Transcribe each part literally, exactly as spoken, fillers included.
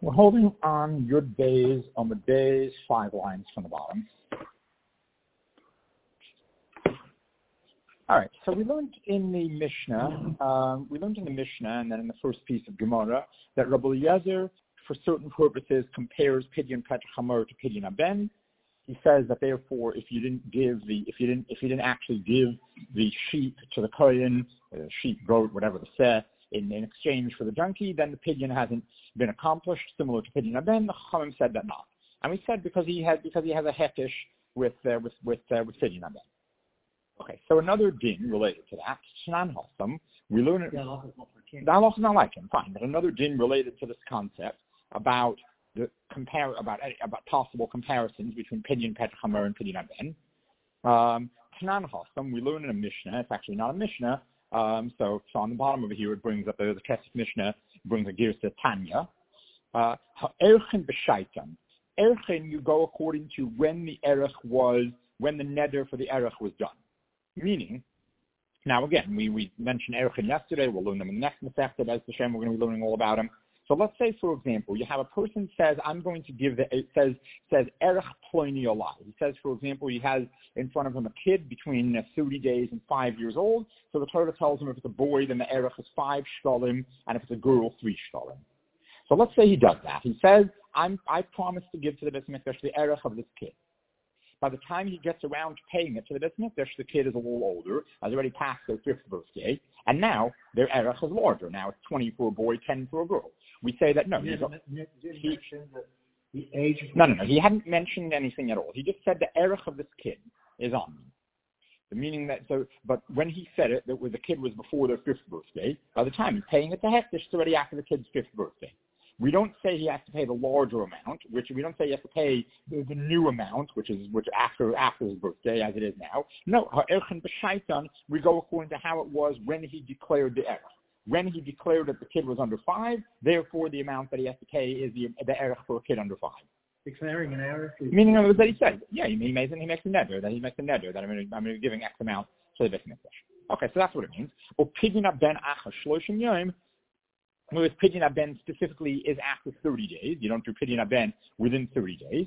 We're holding on Yud Beis on the days, five lines from the bottom. All right, so we learned in the Mishnah, um, we learned in the Mishnah, and then in the first piece of Gemara, that Rabbi Eliezer, for certain purposes, compares Pidyon Petach Hamor to Pidyon Aben. He says that therefore, if you didn't give the, if you didn't, if you didn't actually give the sheep to the kohen, the sheep, goat, whatever the seh, in, in exchange for the donkey, then the pidyon hasn't been accomplished. Similar to Pidyon Aben, the Chachamim said that not, and we said because he has because he has a hetish with uh, with with uh, with Pidyon Aben. Okay, so another din related to that, Shnan Hossam, we learn it. The halach is not like him, fine, but another din related to this concept about the compare about about possible comparisons between Pidyon Petach Hamor and Pidyon Aben. Um, Shnan Hossam, we learn in a Mishnah. It's actually not a Mishnah. Um, so, so on the bottom over here, it brings up the, the Kesef Mishnah brings a gear to Tanya. Uh, Erchen b'shaitan. Erchen, you go according to when the erech was, when the neder for the erech was done. Meaning, now again, we, we mentioned Erchen yesterday, we'll learn them in the next Masechta, as Hashem, we're going to be learning all about them. So let's say, for example, you have a person says, I'm going to give the, it says, says Erech Ploini Olai. He says, for example, he has in front of him a kid between uh, thirty days and five years old. So the Torah tells him if it's a boy, then the Erech is five shtalim, and if it's a girl, three shtalim. So let's say he does that. He says, I'm, I promise to give to the Beit Mikdash the Erech of this kid. By the time he gets around to paying it to the Beit Mikdash, the kid is a little older, has already passed their fifth birthday, and now their erech is larger. Now it's twenty for a boy, ten for a girl. We say that no. He didn't he, mention the, the age. No, no, no. He hadn't mentioned anything at all. He just said the erech of this kid is on me. The meaning that so, but when he said it, that the kid was before their fifth birthday. By the time he's paying it to Hektish, it's already after the kid's fifth birthday. We don't say he has to pay the larger amount, which we don't say he has to pay the, the new amount, which is which after after his birthday, as it is now. No, Ha'erchen b'shaitan, we go according to how it was when he declared the erech. When he declared that the kid was under five, therefore the amount that he has to pay is the the erech for a kid under five. Declaring an erech? Meaning that he said, yeah, he makes he makes a neder, that he makes a neder, that I'm going to, I'm going to be giving X amount to the Beit Mikdash. Okay, so that's what it means. Or Pidyon Aben Acha Shloshim Yom. Whereas Pidyon Aben specifically is after thirty days. You don't do Pidyon Aben within thirty days.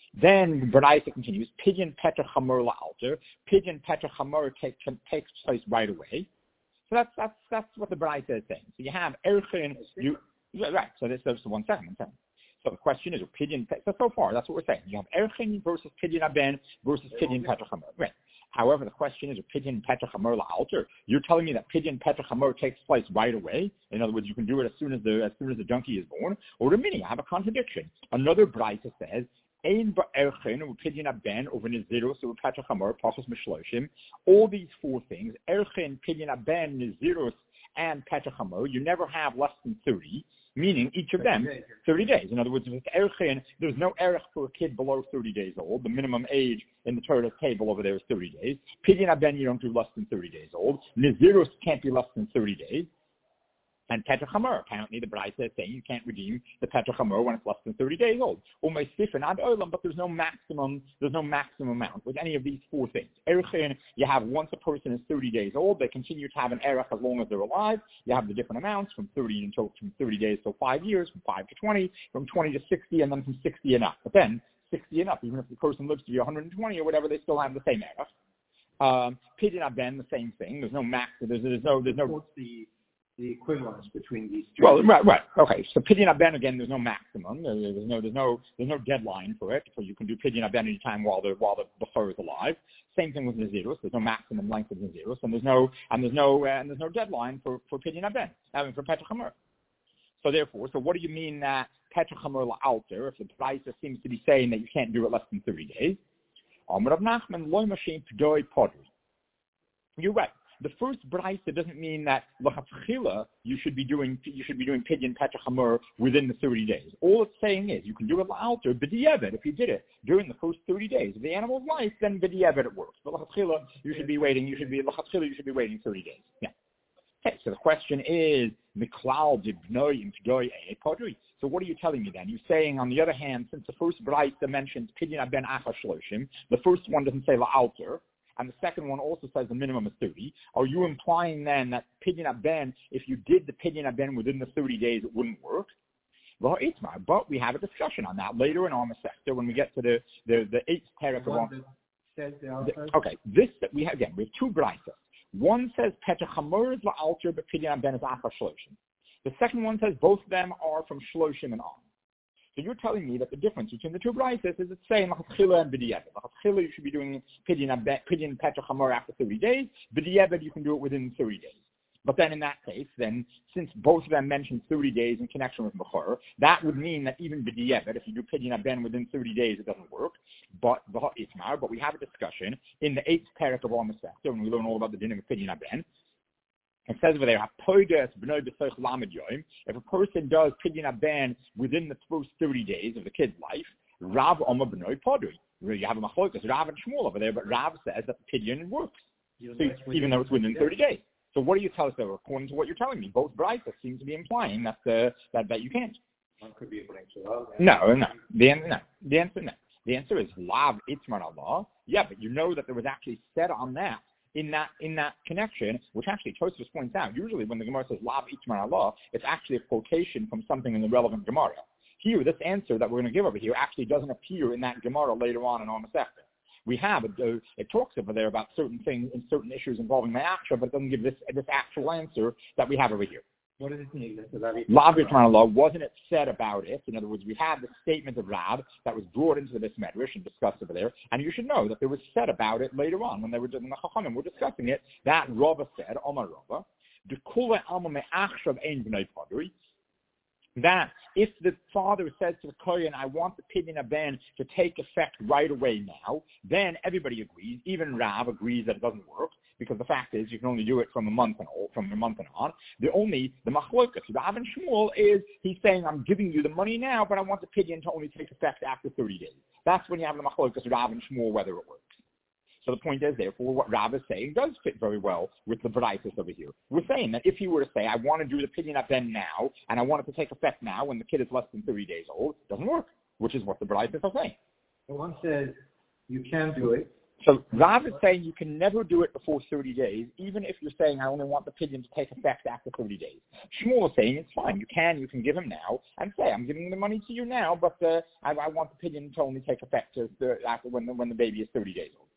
Then Baraisa continues, Pidyon Petach Hamor La'alter. Pidyon Petach Hamor take, takes place right away. So that's that's that's what the Baraisa is saying. So you have Erchen, you yeah, right. So this is one second, one second. So the question is, Pidyon. So so far, that's what we're saying. You have Erchen versus Pidyon Aben versus Pidyon Petach Hamor. Right. However, the question is, Pidyon Petach Hamor La'alter. You're telling me that Pidyon Petach Hamor takes place right away. In other words, you can do it as soon as the as soon as the donkey is born. Or Ramini, I have a contradiction. Another Baraisa says, Ein ba'erchen or Pidyon Aben over Naziros or Petach Hamor Pachos Mishloshim. All these four things, Erchen, Pidyon Aben, Naziros, and Petach Hamor, you never have less than thirty. Meaning each of them thirty days. In other words, if it's Erchen, there's no erech for a kid below thirty days old. The minimum age in the Torah table over there is thirty days. Pidyon Aben, you don't do less than thirty days old. Naziros can't be less than thirty days. And Petach Hamor, apparently the Baraisa is saying you can't redeem the Petach Hamor when it's less than thirty days old. Almost different ad olam, but there's no maximum, there's no maximum amount with any of these four things. Erchen, you have once a person is thirty days old, they continue to have an erech as long as they're alive. You have the different amounts from thirty until from thirty days till five years, from five to twenty, from twenty to sixty, and then from sixty and up. But then sixty and up, even if the person lives to be one hundred twenty or whatever, they still have the same erech. Um, Pidyon Aben, the same thing. There's no max. There's, there's no. There's no. What's the the equivalence between these two? Well, right, right, okay. So Pidyon Aben, again, there's no maximum. There, there's no, there's no, there's no deadline for it. So you can do Pidyon Aben any time while the while the bachur is alive. Same thing with Naziros. There's no maximum length of Naziros, and there's no and there's no uh, and there's no deadline for for Pidyon Aben. I mean for Petach Hamor. So therefore, so what do you mean that Petach Hamor la'alter? If the Baraisa seems to be saying that you can't do it less than thirty days, Amar Rav Nachman loy mashin p'doi podri. You're right. The first Baraisa doesn't mean that l'chatchila you should be doing you should be doing Pidyon Petach Hamor within the thirty days. All it's saying is you can do it la'alter b'di'evet if you did it during the first thirty days of the animal's life, then b'di'evet it works. But l'chatchila you should be waiting. You should be l'chatchila you should be waiting thirty days. Yeah. Okay. So the question is miklal dibnoi imtdoi e podri. So what are you telling me then? You're saying on the other hand, since the first Baraisa mentions Pidyon Aben Acha Shloshim, the first one doesn't say la'alter. And the second one also says the minimum is thirty. Are you implying then that Pidyon Aben, if you did the Pidyon Aben within the thirty days, it wouldn't work? But we have a discussion on that later in our Masechta when we get to the, the, the eighth parak of our... Okay, this that we have, again, we have two brises. One says, Petach Hamor is la'alter, but Pidyon Ben is achar shloshim. The second one says both of them are from shloshim and on. So you're telling me that the difference between the two brises is it's saying Lachatchila and B'di'eved. Lachatchila, you should be doing Pidyon Petach Hamor after thirty days. B'di'eved, you can do it within thirty days. But then in that case, then, since both of them mention thirty days in connection with Bechor, that would mean that even B'di'eved, if you do Pidyon Ben within thirty days, it doesn't work. But Itmar, but we have a discussion in the eighth parak of our Masechta, when we learn all about the din of Pidyon Ben. It says over there, if a person does Pidyon Ben within the first thirty days of the kid's life, Rav Omer B'noi Podui. You have a machlokas, Rav and Shmuel over there, but Rav says that the Pidyon works, so even though it's within thirty days. So what do you tell us, though, according to what you're telling me? Both brises seem to be implying that, uh, that that you can't. One could be according to Allah. No, no. The, no. the answer no. The answer is Lav Itzmar Allah. Yeah, but you know that there was actually said on that, in that in that connection, which actually Tosfos points out, usually when the Gemara says Lav Itzmar Allah, it's actually a quotation from something in the relevant Gemara. Here, this answer that we're going to give over here actually doesn't appear in that Gemara later on in our Masechta. We have, it, uh, it talks over there about certain things and certain issues involving Ma'aksha, but it doesn't give this this actual answer that we have over here. What does it mean? Lav Yitman Law, wasn't it said about it? In other words, we had the statement of Rab that was brought into this Medrash and discussed over there, and you should know that there was said about it later on when they were doing the Chachamim were discussing it, that Rava said, Omar Rava, Dekula Alma Me'achshav Ein B'nai Padri, that if the father says to the Kohen, I want the Pidyon Ben to take effect right away now, then everybody agrees, even Rav agrees that it doesn't work, because the fact is you can only do it from a month and on, from a month and on. The only, the Machlokas, Rav and Shmuel, is he's saying, I'm giving you the money now, but I want the Pidyon to only take effect after thirty days. That's when you have the Machlokas, Rav and Shmuel, whether it works. So the point is, therefore, what Rav is saying does fit very well with the B'raisos over here. We're saying that if he were to say, I want to do the Pidyon Ben now, and I want it to take effect now when the kid is less than thirty days old, it doesn't work, which is what the B'raisos are saying. Well, one says you can do it. So Rav is saying you can never do it before thirty days, even if you're saying I only want the Pidyon to take effect after thirty days. Shmuel is saying it's fine. You can, you can give him now and say, I'm giving the money to you now, but uh, I, I want the Pidyon to only take effect to, to, after when the, when the baby is thirty days old.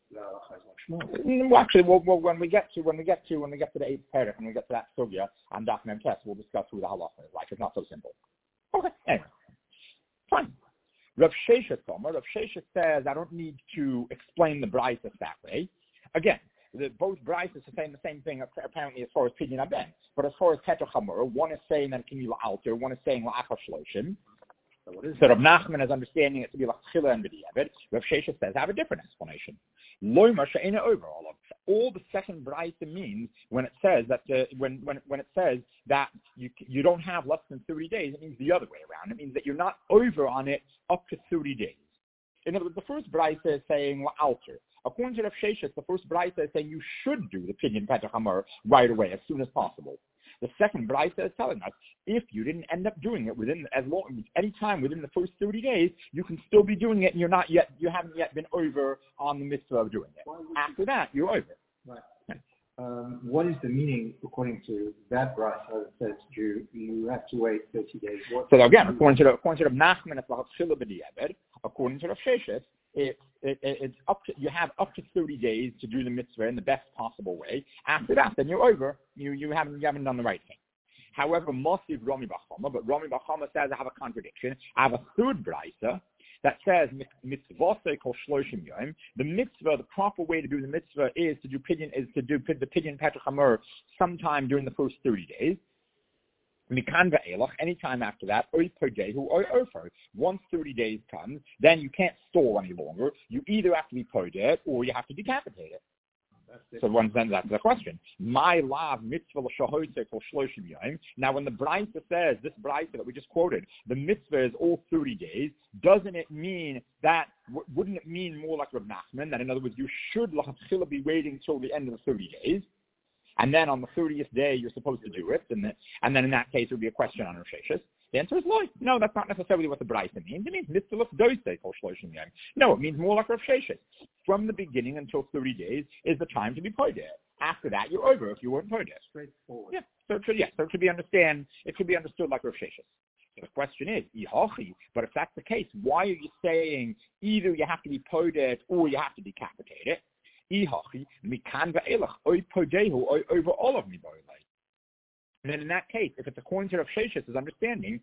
Well, actually, well, well, when we get to when we get to when we get to the eighth parak, when we get to that sugya and Daf Mem Tes, we'll discuss who the halacha is like. It's not so simple. Okay, anyway, fine. Rav Sheshet Tomer, Rav Sheshet says I don't need to explain the B'raisos that way. Again, the, both B'raisos are saying the same thing apparently as far as Pidyon Ben, but as far as Petach Hamor, one is saying that it can be la'alter, one is saying la'achar shloshim. So Rav Nachman is understanding it to be Lachila and B'di'eved. Rav Sheshet says I have a different explanation. Loima she'ena over all of all the second B'raisa means when it says that uh, when when when it says that you you don't have less than thirty days, it means the other way around. It means that you're not over on it up to thirty days. In other words, the first B'raisa is saying alter. According to Rav Sheshet, the first B'raisa is saying you should do the Pidyon Petach Hamor right away as soon as possible. The second B'raisa is telling us if you didn't end up doing it within as long any time within the first thirty days, you can still be doing it, and you're not yet you haven't yet been over on the mitzvah of doing it. After that, you're over. Right. Um, what is the meaning according to that B'raiso that says you you have to wait thirty days? What so again, according to the, according to the Nachman, it's Lachila B'di'eved. According to the Sheshet, it, it, it, it's up to, you have up to thirty days to do the mitzvah in the best possible way. After that, then you're over. You you haven't you haven't done the right thing. However, Mosiv Rami Bachama, but Rami Bachama says I have a contradiction. I have a third B'raisa that says mitzvah kol shloshim yom. The mitzvah, the proper way to do the mitzvah is to do pidyon is to do the Pidyon Petach Hamor sometime during the first thirty days. Mikan ve'elach, anytime after that, oy per day, who oy ofer. Once thirty days comes, then you can't stall any longer. You either have to be podeh or you have to decapitate it. So one then that's the question. My lav mitzvah l'shahotzeh kol shloshim yom. Now, when the B'raiso says this B'raiso that we just quoted, the mitzvah is all thirty days. Doesn't it mean that? W- wouldn't it mean more like Rav Nachman that in other words you should l'chachila be waiting till the end of the thirty days, and then on the thirtieth day you're supposed to do it, and then and then in that case it would be a question on Rav Sheshet. The answer is no. No, that's not necessarily what the B'raiso means. It means mitzvah l'shahotzeh kol shloshim yom. No, it means more like Rav Sheshet. From the beginning until thirty days is the time to be podeh. After that, you're over if you weren't podeh. Straightforward. Yeah. So it should, yeah. So it should be understand. It should be understood like Rav Sheshet. So the question is, Ihochi, but if that's the case, why are you saying either you have to be poded or you have to decapitate it? Ihochi, mikan ve'elach, oi podehu, oi over all of me, and then in that case, if it's according to Rav Shesh's understanding,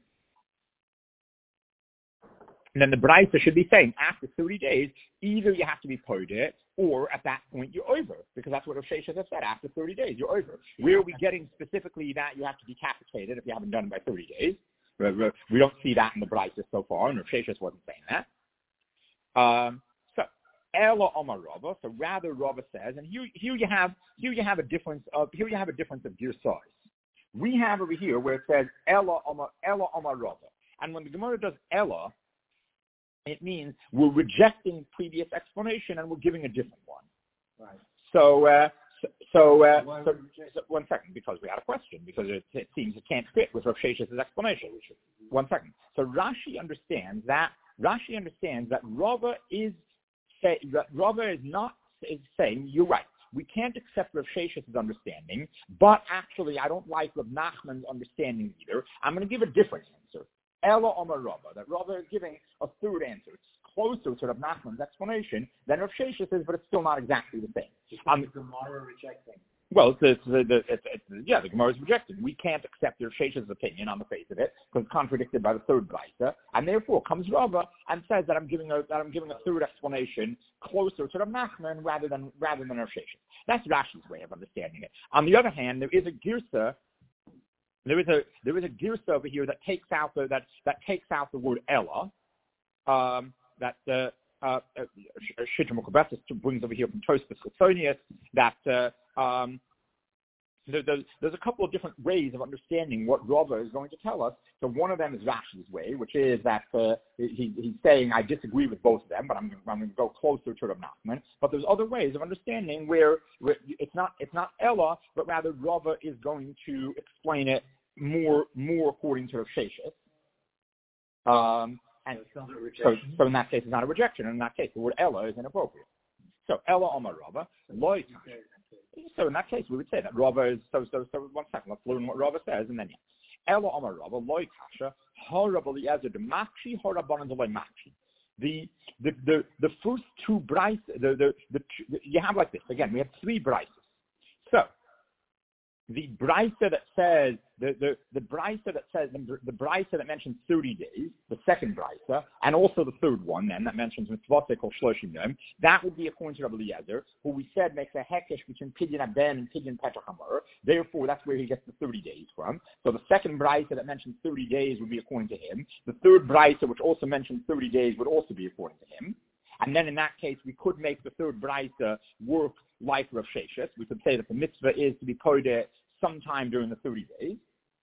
then the Braisa should be saying after thirty days, either you have to be poded or at that point you're over, because that's what Rav Sheshes has said. After thirty days, you're over. Where are we getting specifically that you have to decapitate it if you haven't done it by thirty days? We don't see that in the Braisa so far, and Rav Sheshes wasn't saying that. Um, so, Ela Omar Rava. So rather, Rava says, and here, here you have here you have a difference of here you have a difference of gear size. We have over here where it says Ela Omar Ela Omar Rava, and when the Gemara does Ela, it means we're rejecting previous explanation and we're giving a different one. Right. So, uh, so, so, uh, so, so, one second, because we had a question, because it, it seems it can't fit with Rav Shesh's explanation. One second. So Rashi understands that Rashi understands that Rava is say, Rava is not is saying you're right. We can't accept Rav Shesh's understanding, but actually I don't like Rav Nachman's understanding either. I'm going to give a different answer. Ela Omar Rava, that Rava is giving a third answer. It's closer to Rav Nachman's explanation than Rav Sheshes is, but it's still not exactly the same. Um, the Gemara rejecting. Well, it's, it's, it's, it's, it's, yeah, the Gemara is rejected. We can't accept Rav Shesh's opinion on the face of it because it's contradicted by the third Braisa, and therefore comes Rava and says that I'm giving a that I'm giving a third explanation closer to Rav Nachman rather than rather than Rav Sheshes. That's Rashi's way of understanding it. On the other hand, there is a girsa. There is a there is a girsa over here that takes out the that that takes out the word Ella, um, that the uh, Shittim Kobesis brings over here from Tosfos Chitzonius that uh, um, there, there's, there's a couple of different ways of understanding what Rava is going to tell us. So one of them is Rashi's way, which is that uh, he, he's saying I disagree with both of them, but I'm, I'm going to go closer to Rav Nachman. But there's other ways of understanding where, where it's not it's not Ella, but rather Rava is going to explain it more more according to Rav Sheshes. Um, and so, so, so in that case, it's not a rejection. And in that case, the word Ella is inappropriate. So Ella Omar Rava, Loy. So in that case, we would say that Rava is so so so. One second, let's learn what Rava says, and then yeah. Ella Omar Rava, Loy Kasha, Horrible Eliezer de Makshi, Horabanan de Loy Makshi. The the the the first two brises, the the, the the you have like this again. We have three brises. So the brisa that says the the the brisa that says the, the brisa that mentions thirty days, the second brisa, and also the third one then that mentions mitzvot called shloshim yom, that would be according to Rabbi Eliezer, who we said makes a hekesh between pidyon aben and pidyon petachamor. Therefore, that's where he gets the thirty days from. So the second brisa that mentions thirty days would be according to him. The third brisa, which also mentions thirty days, would also be according to him. And then in that case, we could make the third brisa work like Rav Sheshes. We could say that the mitzvah is to be podeh sometime during the thirty days.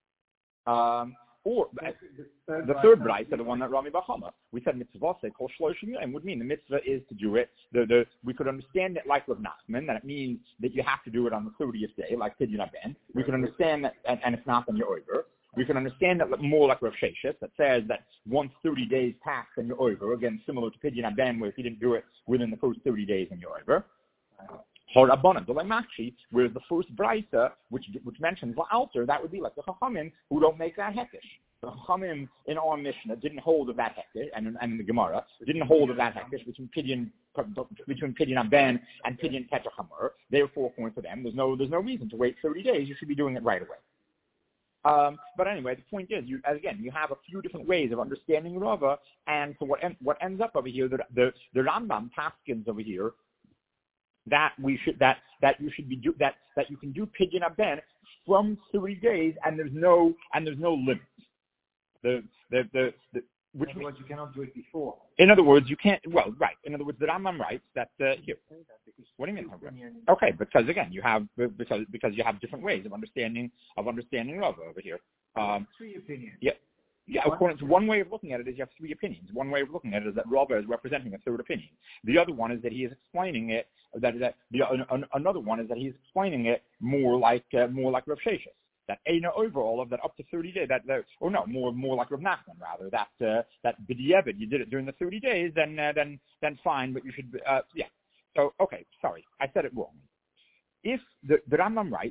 Um, or the, the, the third brisa, the one that Rami Bahama, we said mitzvah called shloshim yom would mean the mitzvah is to do it. The, the, we could understand it like Rav Nachman, that it means that you have to do it on the thirtieth day, like pidyon aben. We could understand that, and, and if not, then you're over. We can understand that more like Rav Sheshes, that says that once thirty days pass, then you're over. Again, similar to pidyon aben, where if you didn't do it within the first thirty days, then you're over. Horabanan, the Lemachi, whereas the first brisa, which which mentions La'alter, that would be like the Chachamim, who don't make that hekesh. The Chachamim in our Mishnah didn't hold of that hekesh, and, and in the Gemara, didn't hold of that hekesh between pidyon between pidyon aben and pidyon petachamor. Therefore, according to them, there's no there's no reason to wait thirty days. You should be doing it right away. Um, but anyway, the point is, you, again, you have a few different ways of understanding Rava, and so what, en- what ends up over here, the, the, the Rambam paskins over here, that we should that that you should be do, that that you can do pidyon aben from thirty days, and there's no and there's no limit. The the the, the which in other words, you cannot do it before. In other words, you can't. Well, right. In other words, the Rambam writes that uh, here. What do you mean? Okay, because again, you have because because you have different ways of understanding of understanding Rava over here. Um, Three opinions. Yeah. Yeah, according to one way of looking at it is you have three opinions. One way of looking at it is that Rava is representing a third opinion. The other one is that he is explaining it. That that the uh, another one is that he's explaining it more like uh, more like Rav Sheshes. That Eina overall of that up to thirty days. That, that or no, more more like Rav Nachman rather. That uh, that b'diavad you did it during the thirty days, then uh, then then fine. But you should uh, yeah. So okay, sorry, I said it wrong. If the, the Rambam writes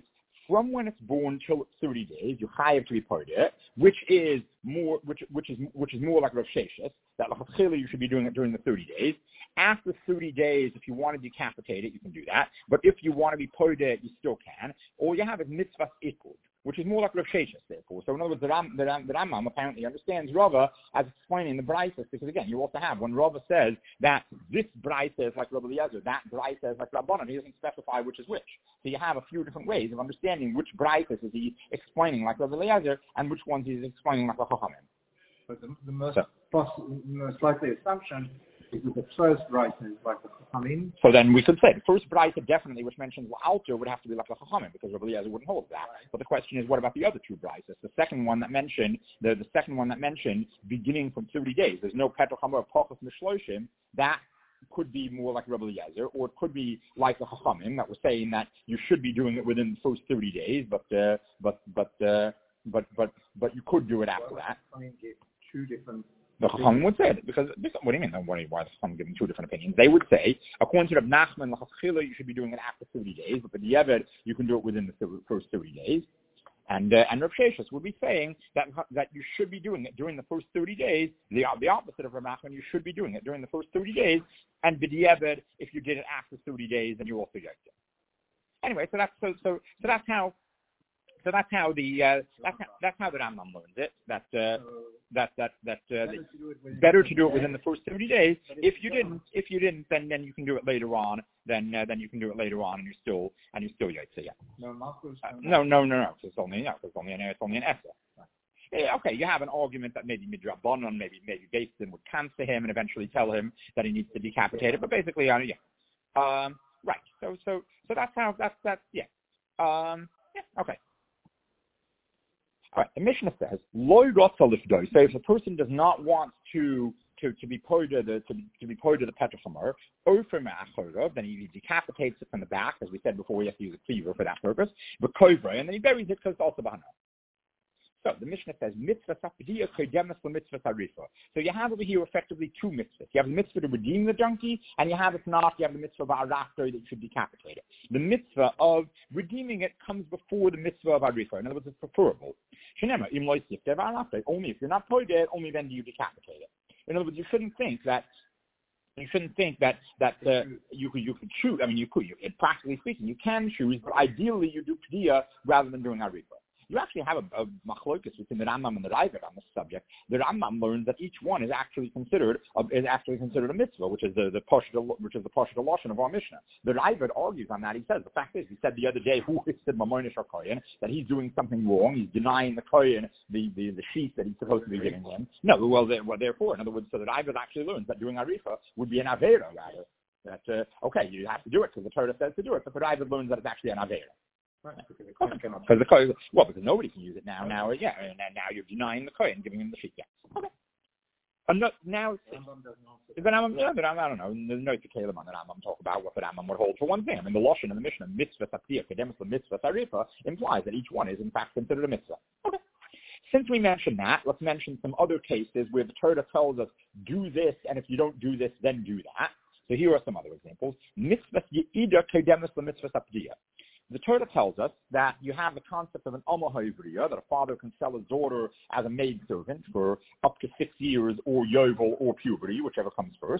from when it's born till it's thirty days, you have to be part of it, which is more, which which is which is more like Rav Sheshes, that l'chachila you should be doing it during the thirty days. After thirty days, if you want to decapitate it, you can do that. But if you want to be part of it, you still can. All you have is mitzvah ikud, which is more like Rav Sheshes, therefore. So in other words, the, Ram, the, Ram, the Rambam apparently understands Rava as explaining the Braisos, because again, you also have, when Rava says that this Braisos is like Rabbi Eliezer, that Braisos is like Rabbanan, he doesn't specify which is which. So you have a few different ways of understanding which Braisos is he explaining like Rabbi Eliezer, and which ones he's explaining like the Chachamim. But the, the most, so, possible, most likely assumption is that the first Braisos is like the Chachamim. So then we could say the first Braisos definitely, which mentions Alter, would have to be like the Chachamim, because Rabbi Eliezer wouldn't hold that. Right. But the question is, what about the other two Braisos? The second one that mentioned, the, the second one that mentioned beginning from thirty days. There's no Petracham or Pachas Mishloshim. That could be more like Rabbi Eliezer, or it could be like the Chachamim that was saying that you should be doing it within the first thirty days, but uh, but but uh, but but but you could do it after well, that. I mean, two different. The Chachamim would say it, because, what do you mean, why are the Chachamim giving two different opinions? They would say, according to Reb Nachman, you should be doing it after thirty days, but for the Yevid, you can do it within the first thirty days. And uh, and Reb Sheshes would be saying that that you should be doing it during the first thirty days, the, the opposite of Reb Nachman, you should be doing it during the first thirty days, and b'diavad, if you did it after thirty days, then you also get it. Anyway, so that's, so, so, so that's how, so that's how the, uh, that's how, that's how the Rambam learns it, that, uh, that, that, that, uh, better, to do it better to do it within the first thirty days. If you didn't, if you didn't, then, then you can do it later on, then, uh, then you can do it later on, and you're still, and you're still Yaitse, yeah. No, Marcos, uh, no, no, no, no, it's only, no, it's only an, it's only an Essa. Yeah, okay, you have an argument that maybe Midrabanan, maybe, maybe Basin would cancel him and eventually tell him that he needs to decapitate it, but basically, uh, yeah. Um, right, so, so, so that's how, that's, that's, yeah. Um, yeah, okay. All right, the Mishnah says, "Lo rotza lifdoi." So if a person does not want to to, to be part of the to, to be part of the petrochamer, ofer me'achorov, then he decapitates it from the back, as we said before. We have to use a cleaver for that purpose. But kovra, and then he buries it because it's also bahana. So the Mishnah says, "Mitzvah sapdiya kodemes mitzvah tarifa." So you have over here effectively two mitzvahs. You have the mitzvah to redeem the donkey, and you have, if not, you have the mitzvah of arafto that you should decapitate it. The mitzvah of redeeming it comes before the mitzvah of arifa. In other words, it's preferable. Only if you're not part it, only then do you decapitate it. In other words, you shouldn't think that you shouldn't think that that uh, you could you could choose. I mean, you could. You, practically speaking, you can choose, but ideally you do pediya rather than doing arifa. You actually have a, a machlokus between the Rambam and the Raavad on this subject. The Rambam learns that each one is actually considered a, is actually considered a mitzvah, which is the the Pashut, which is the Pashut Lashon of our Mishnah. The Raavad argues on that. He says the fact is, he said the other day, who said Mamonish Kohen, that he's doing something wrong. He's denying the Kohen the the, the sheath that he's supposed to be giving him. No, well, they, well, therefore, in other words, so the Raavad actually learns that doing arifa would be an avera rather. That uh, okay, you have to do it because the Torah says to do it, but the Raavad learns that it's actually an avera. Because the kohen, well, because nobody can use it now. Now, yeah, and now you're denying the kohen, giving him the sheet. Yeah. Okay. And no, now, the Rambam, yeah, the Rambam, I don't know. There's no Kalim on the Rambam talk about what the Rambam would hold for one thing. I mean, the Lashon and the Mishnah, mitzvah tatziyah, kedemus mitzvah tarifa, implies that each one is in fact considered a mitzvah. Okay. Since we mentioned that, let's mention some other cases where the Torah tells us do this, and if you don't do this, then do that. So here are some other examples. Mitzvah yeida kedemus mitzvah tatziyah. The Torah tells us that you have the concept of an Amma Ha'ivriya, that a father can sell his daughter as a maidservant for up to six years or Yovel or puberty, whichever comes first.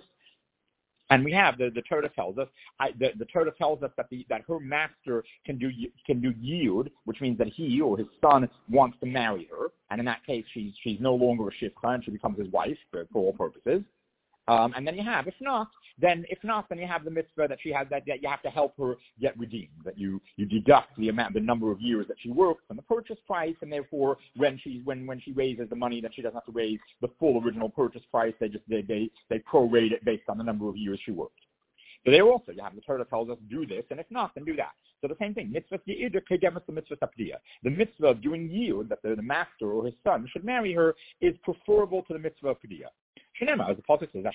And we have, the, the Torah tells us, I, the, the Torah tells us that the, that her master can do can do yield, which means that he or his son wants to marry her. And in that case, she's, she's no longer a shifcha and she becomes his wife for, for all purposes. Um, and then you have, if not, then if not, then you have the mitzvah that she has that, that you have to help her get redeemed. That you, you deduct the amount, the number of years that she worked from the purchase price, and therefore when she when when she raises the money, then she doesn't have to raise the full original purchase price. They just they they, they prorate it based on the number of years she worked. So there also you have the Torah tells us do this, and if not, then do that. So the same thing, mitzvah yi'id kedemus the mitzvah tapdiya. The mitzvah of doing yi'ud, that the, the master or his son should marry her, is preferable to the mitzvah of pediya. Shenema, as the pasuk says,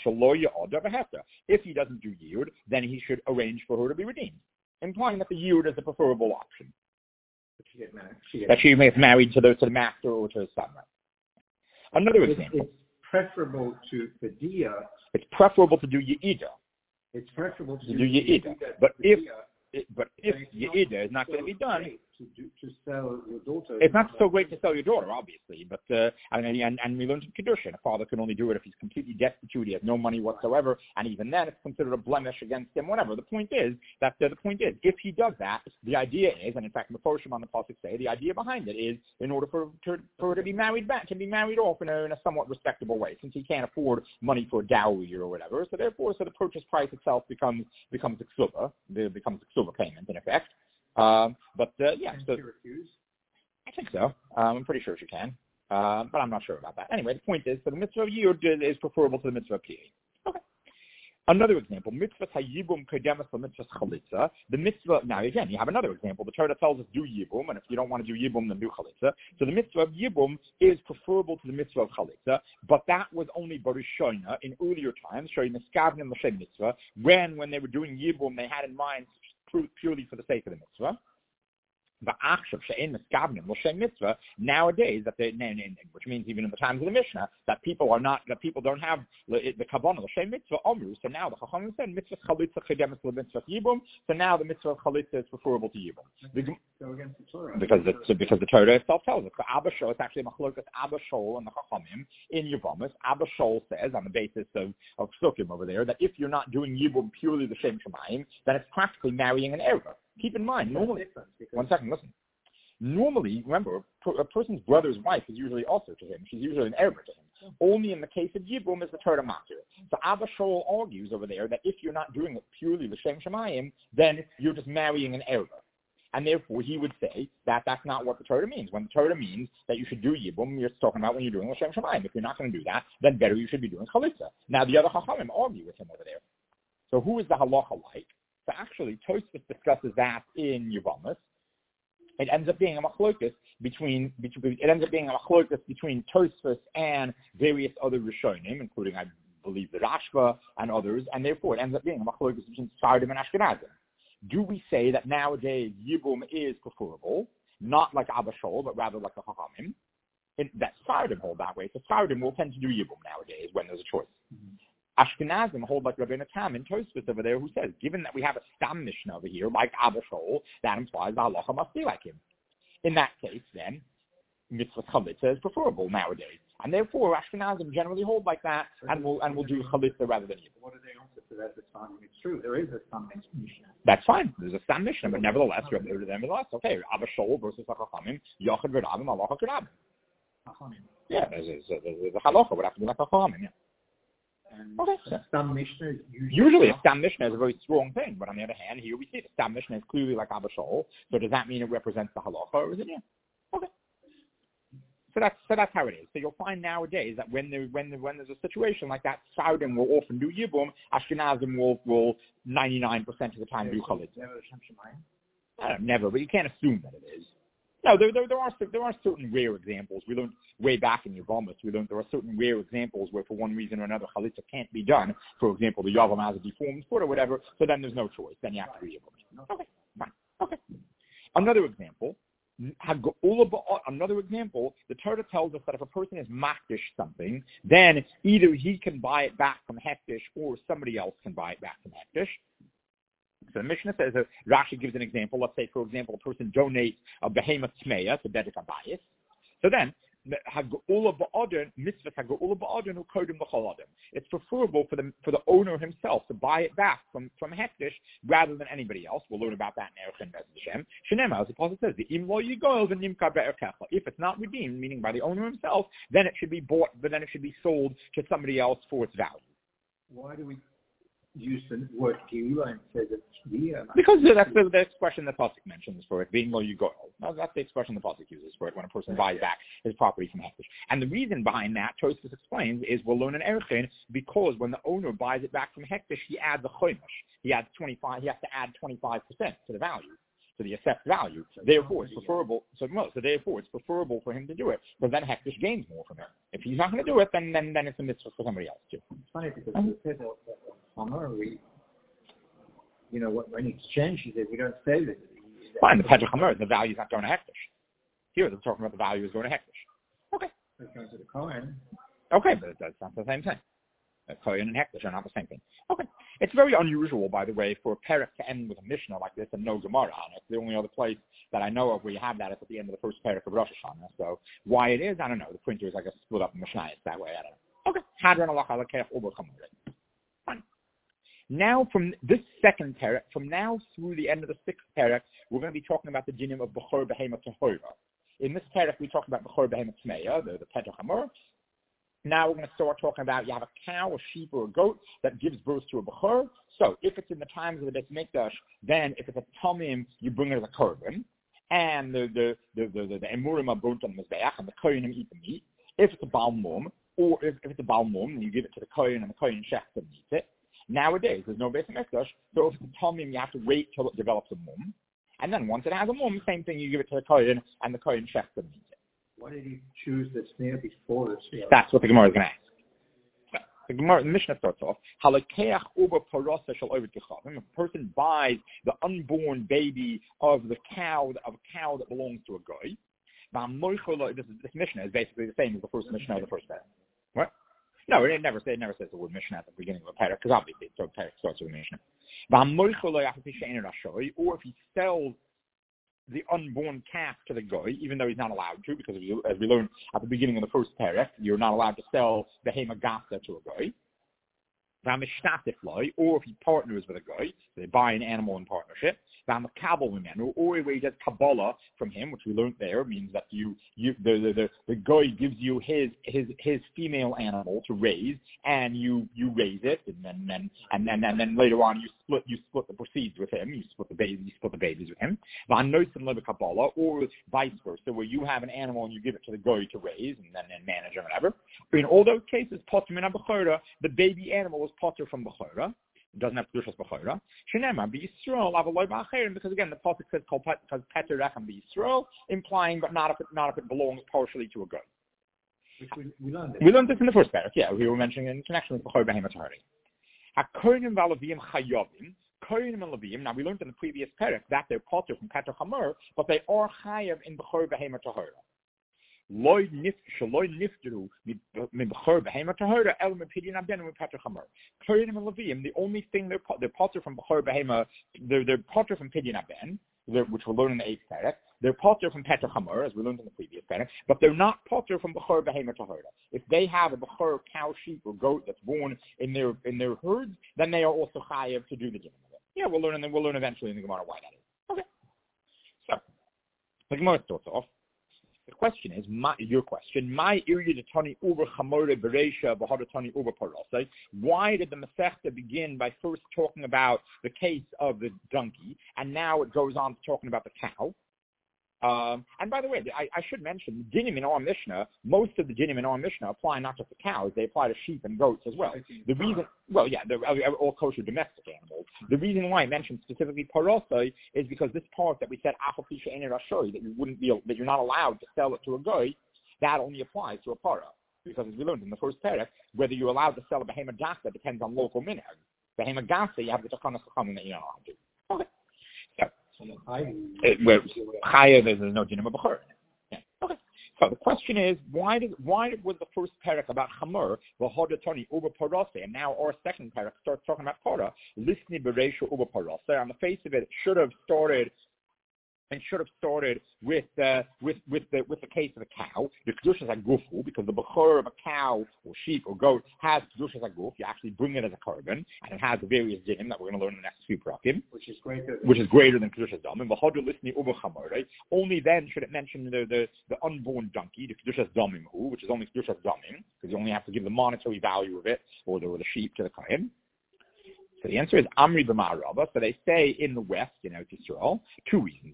if he doesn't do yi'ud, then he should arrange for her to be redeemed, implying that the yi'ud is the preferable option. She get married. She get that she gets married to the to the master or to his son. Another it's, example. It's preferable to pediya. It's preferable to do yi'ida. It's preferable to, to do yi'ida. But if it, but if yi'ida is not going to be done, to do, to sell your daughter. It's not so great to sell your daughter, obviously, but uh, and, and and we learned in Kedushin, a father can only do it if he's completely destitute, he has no money whatsoever, and even then it's considered a blemish against him, whatever. The point is, that uh, the point is, if he does that, the idea is, and in fact, Meforshim on the Pasuk say, the idea behind it is, in order for, to, for her to be married back, to be married off in a, in a somewhat respectable way, since he can't afford money for a dowry or whatever, so therefore, so the purchase price itself becomes, becomes a ksuba, becomes a ksuba payment, in effect. Um, but uh, yeah, Can so she refuse? I think so. Um, I'm pretty sure she can, uh, but I'm not sure about that. Anyway, the point is, so the mitzvah of yud is preferable to the mitzvah of piyei. Okay. Another example, mitzvah hayibum kedemas mitzvah chalitza. The mitzvah. Now again, you have another example. The Torah tells us do yibum, and if you don't want to do yibum, then do chalitza. So the mitzvah of yibum is preferable to the mitzvah of chalitza, but that was only barishona in earlier times, showing the skavnim l'shem mitzvah, when when they were doing yibum, they had in mind purely for the sake of the mitzvah. Nowadays, that they, which means even in the times of the Mishnah, that people are not, that people don't have the kavanah l'shem mitzvah omru. So now the Chachamim said mitzvah chalitza chedemes l'mitzvah yibum. So now the mitzvah of chalitza is preferable to yibum. Go against the Torah. Because the, so because the Torah itself tells us. So Abba Shol, it's actually machlokas Abba Shol and the Chachamim in Yevamis. Abba Shol says on the basis of of Psukim over there that if you're not doing yibum purely the shem shemayim, then it's practically marrying an erva. Keep in mind, normally, one second, listen. Normally, remember, a person's brother's wife is usually also to him. She's usually an erva to him. Only in the case of Yibum is the Torah matter. So Abba Shol argues over there that if you're not doing it purely l'shem shemayim, then you're just marrying an erva. And therefore, he would say that that's not what the Torah means. When the Torah means that you should do Yibum, you're talking about when you're doing l'shem shemayim. If you're not going to do that, then better you should be doing chalitza. Now, the other Chachamim argue with him over there. So who is the halacha like? So actually, Tosfos discusses that in Yevamis. It ends up being a machlokus between, between it ends up being a machlokus between Tosfos and various other Rishonim, including I believe the Rashba and others, and therefore it ends up being a machlokus between Sardim and Ashkenazim. Do we say that nowadays Yibum is preferable, not like Abba Shol, but rather like the Chachamim? That Sardim hold that way. So Sardim will tend to do Yibum nowadays when there's a choice. Mm-hmm. Ashkenazim hold like Rabbeinu Tam and Tosfos over there, who says, given that we have a Stam Mishnah over here, like Abba Shol, that implies the halacha must be like him. In that case, then, mitzvah chalitza is preferable nowadays, and therefore Ashkenazim generally hold like that, and will and will do chalitza rather than yibum. What do they answer to that at the time? It's true, there is a Stam Mishnah. That's fine. There's a Stam Mishnah, but nevertheless, nevertheless, okay, Abba Shol versus Chachamim, Yochad v'Rabim, halacha k'Rabim. Yeah, there's a, there's a halacha would have to be like Chachamim. Yeah. And okay. A Stam Mishnah usually, usually a Stam Mishnah is a very strong thing, but on the other hand, here we see the Stam Mishnah is clearly like Abba Shol. So does that mean it represents the halacha, or is it? Yeah. Okay. So that's so that's how it is. So you'll find nowadays that when there when there, when there's a situation like that, Sardim will often do Yibum, Ashkenazim will will ninety-nine percent of the time do chalitza. Never, never, but you can't assume that it is. No, there, there, there are there are certain rare examples. We learned way back in Yevamis, we learned there are certain rare examples where for one reason or another chalitza can't be done. For example, the Yavam has a deformed foot or whatever, so then there's no choice. Then you have to do Yevamis. Okay, fine. Okay. Another example, another example, the Torah tells us that if a person is makdish something, then either he can buy it back from hektish or somebody else can buy it back from hektish. So the Mishnah says, uh, Rashi gives an example. Let's say, for example, a person donates a behemoth tmeya to Bedek Abayis. So then, it's preferable for the for the owner himself to buy it back from from hektish rather than anybody else. We'll learn about that in Erech Hashem. Shenema, as the Apostle says, if it's not redeemed, meaning by the owner himself, then it should be bought, but then it should be sold to somebody else for its value. Why do we use the word geula instead of shvia? Because that's the, the expression the Pasuk mentions for it, being lo yugoel. That's the expression the Pasuk uses for it when a person buys back his property from hektish. And the reason behind that, Tosfos explains, is we'll learn in Erechin, because when the owner buys it back from hektish, he adds a chomish. He adds twenty-five. He has to add twenty-five percent to the value, to the assessed value. Therefore, it's preferable. So, no, so therefore, it's preferable for him to do it, because then hektish gains more from it. If he's not going to do it, then then then it's a mitzvah for somebody else too. It's funny because um, we said that we, you know, when he exchanged it, we don't say that. Fine, the Pedra Chamer, the value is not going to hektish. Here, they're talking about the value is going to hektish. Okay. It's going to the Kohen. Okay, but that's not the same thing. Kohen and hektish are not the same thing. Okay. It's very unusual, by the way, for a perek to end with a Mishnah like this and no Gemara on it. The only other place that I know of where you have that is at the end of the first perek of Rosh Hashanah. So why it is, I don't know. The printer is, I guess, split up in Mishnayos that way. I don't know. Okay. Hadran halacha lekech uber chamore. Fine. Now, from this second perek, from now through the end of the sixth perek, we're going to be talking about the dinim of Bechor Behema Tahora. In this perek, we talk about Bechor Behema Tmeya, the, the Petach Hamor. Now we're going to start talking about you have a cow, a sheep, or a goat that gives birth to a bechor. So if it's in the times of the Beis Mikdash, then if it's a tamim, you bring it as a korban, and the the the the, the, the emurim are burnt on the mizbeach, and the kohenim eat the meat. If it's a bal mum, or if, if it's a bal mum, then you give it to the kohen, and the kohen shechs and eats it. Nowadays, there's no Beis Mikdash, so if it's a tamim, you have to wait till it develops a mum, and then once it has a mum, same thing, you give it to the kohen, and the kohen shechs and eats it. Why did he choose the snare before the snare? That's what the Gemara is going to ask. The Gemara, the Mishnah starts off, Halakeach uber parosa shel ovid kechavim. If a person buys the unborn baby of the cow, of a cow that belongs to a goy, this, this Mishnah is basically the same as the first Mishnah of the first parak. What? No, it never, it never says the word Mishnah at the beginning of a parak, because obviously the parak starts with a Mishnah. Or if he sells the unborn calf to the goy, even though he's not allowed to, because as we learned at the beginning of the first parak, you're not allowed to sell the hemagasa to a goy. Or if he partners with a goy, so they buy an animal in partnership. Or where he does Kabbalah from him, which we learned there, means that you, you the, the, the, the goy gives you his, his, his female animal to raise, and you, you raise it, and then, and, and then, and then later on you split, you split the proceeds with him, you split the babies, you split the babies with him. Or vice versa, where you have an animal and you give it to the goy to raise, and then and manage or whatever. In all those cases, the baby animal is potter from Bechora. It doesn't have Kedushas Bechora. Shenema b'Yisrael avaloy ba'acherim, because again the pasuk says kol because Peter rechem b'Yisrael, implying but not if it not if it belongs partially to a goat. Which we, we learned. We learned this in the first parak. Yeah, we were mentioning in connection with Bechor Behema Tahari. HaKohenim v'Alavim chayovim. Kohenim and Levim. Now we learned in the previous parak that they're potter from Peter Chamor, but they are chayav in Bechor Behema Tahara. Loy nif shloy nifteru mi bechor behema tahora el mi pidyon abdenu mi pater chamor. Kohenim and Levim, the only thing they're they're potter from bechor behema, they're they're potter from pidyon abden, which we'll learn in the eighth parak. They're potter from pater chamor, as we learned in the previous parak, but they're not potter from bechor behema tahora. If they have a bechor cow, sheep, or goat that's born in their in their herds, then they are also chayav to do the din of it. Yeah, we'll learn and then we'll learn eventually in the Gemara why that is. Okay. So the Gemara starts off. The question is, my, your question, my area to Tani Uber Chamore Beresha Bahadatani Uber Parasai. Why did the Masechta begin by first talking about the case of the donkey, and now it goes on to talking about the cow? Um, and by the way, I, I should mention, the dinim in our Mishnah, most of the dinim in our Mishnah apply not just to cows, they apply to sheep and goats as well. The reason, well, yeah, they're all kosher domestic animals. The reason why I mentioned specifically parosai is because this part that we said, that you wouldn't be, that you're not allowed to sell it to a goy, that only applies to a para. Because as we learned in the first parak, whether you're allowed to sell a behema gasa depends on local minhag. Behema gasa, you have the takana sakhanim that you're not allowed to. Okay. It, where Chaya, there's no dinim of Bechor. Yeah. Okay. So the question is, why did why was the first parak about Chamor, v'hodatoni uber parase, and now our second parak starts talking about Para, lisni bereisha uber parase? On the face of it, it should have started. And should have started with uh, with with the with the case of the cow, the kedushas hagufu, because the bechor of a cow or sheep or goat has kedushas haguf. You actually bring it as a korban, and it has the various dinim that we're going to learn in the next few parakim, which is greater, which is greater than kedushas dam. And v'hodu lisni uber chamor, right? Only then should it mention the the, the unborn donkey, the kedushas damim hu, which is only kedushas damim, because you only have to give the monetary value of it or the or the sheep to the kohen. So the answer is Amri b'Ma'arava. So they say in the west, in Eretz Yisrael, two reasons.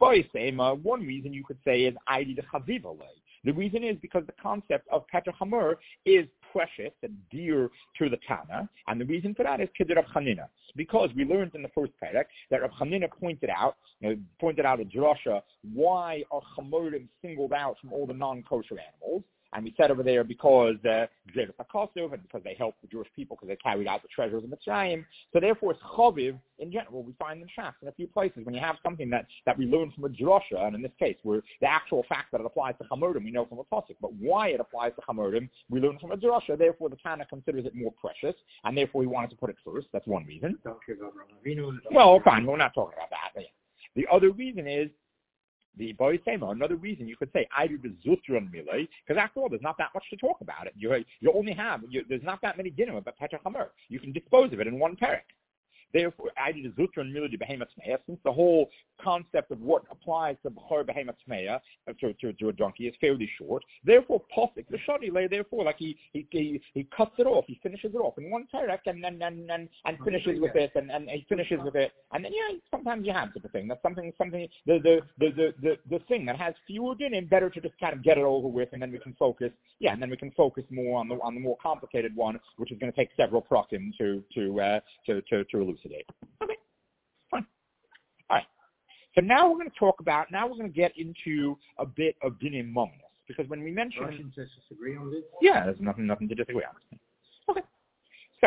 One reason you could say is Aidi de Chaviva lei. The reason is because the concept of Peter Chamor is precious and dear to the Tana, and the reason for that is Kidder Rav Chanina. Because we learned in the first parak that Rav Chanina pointed out, you know, pointed out a drasha, why are Chamorim singled out from all the non-kosher animals? And we said over there because uh, and because they helped the Jewish people because they carried out the treasures of Mitzrayim. So therefore, it's chaviv in general. We find in Shas in a few places when you have something that, that we learn from a drasha, and in this case, where the actual fact that it applies to chamorim we know from a pasuk, but why it applies to chamorim we learn from a drasha. Therefore, the Tana considers it more precious, and therefore he wanted to put it first. That's one reason. Well, fine, we're not talking about that. But yeah. The other reason is the boy Sema. Another reason you could say I do the zutron milay, because after all, there's not that much to talk about it. You you only have you, there's not that many dinim about Petra Chamer. You can dispose of it in one parak. Therefore, I did a zutron milay behemoth tmeya, since the whole concept of what applies to b'chor behemoth tmeya to, to to a donkey is fairly short. Therefore, posik the shani lay. Therefore, like he, he he he cuts it off, he finishes it off in one parak, and and and and, and finishes with it, and, and he finishes with it, and then yeah, sometimes you have such a thing. That's something something the the the the the, the thing that has fewer dinim, better to just kind of get it over with, and then we can focus. Yeah, and then we can focus more on the on the more complicated one, which is going to take several prokim to to uh, to to to elucidate. Okay, fine. All right. So now we're going to talk about, now we're going to get into a bit of dinim mominus, because when we mention... Russians disagree on this? Yeah, there's nothing, nothing to disagree on. Okay. So,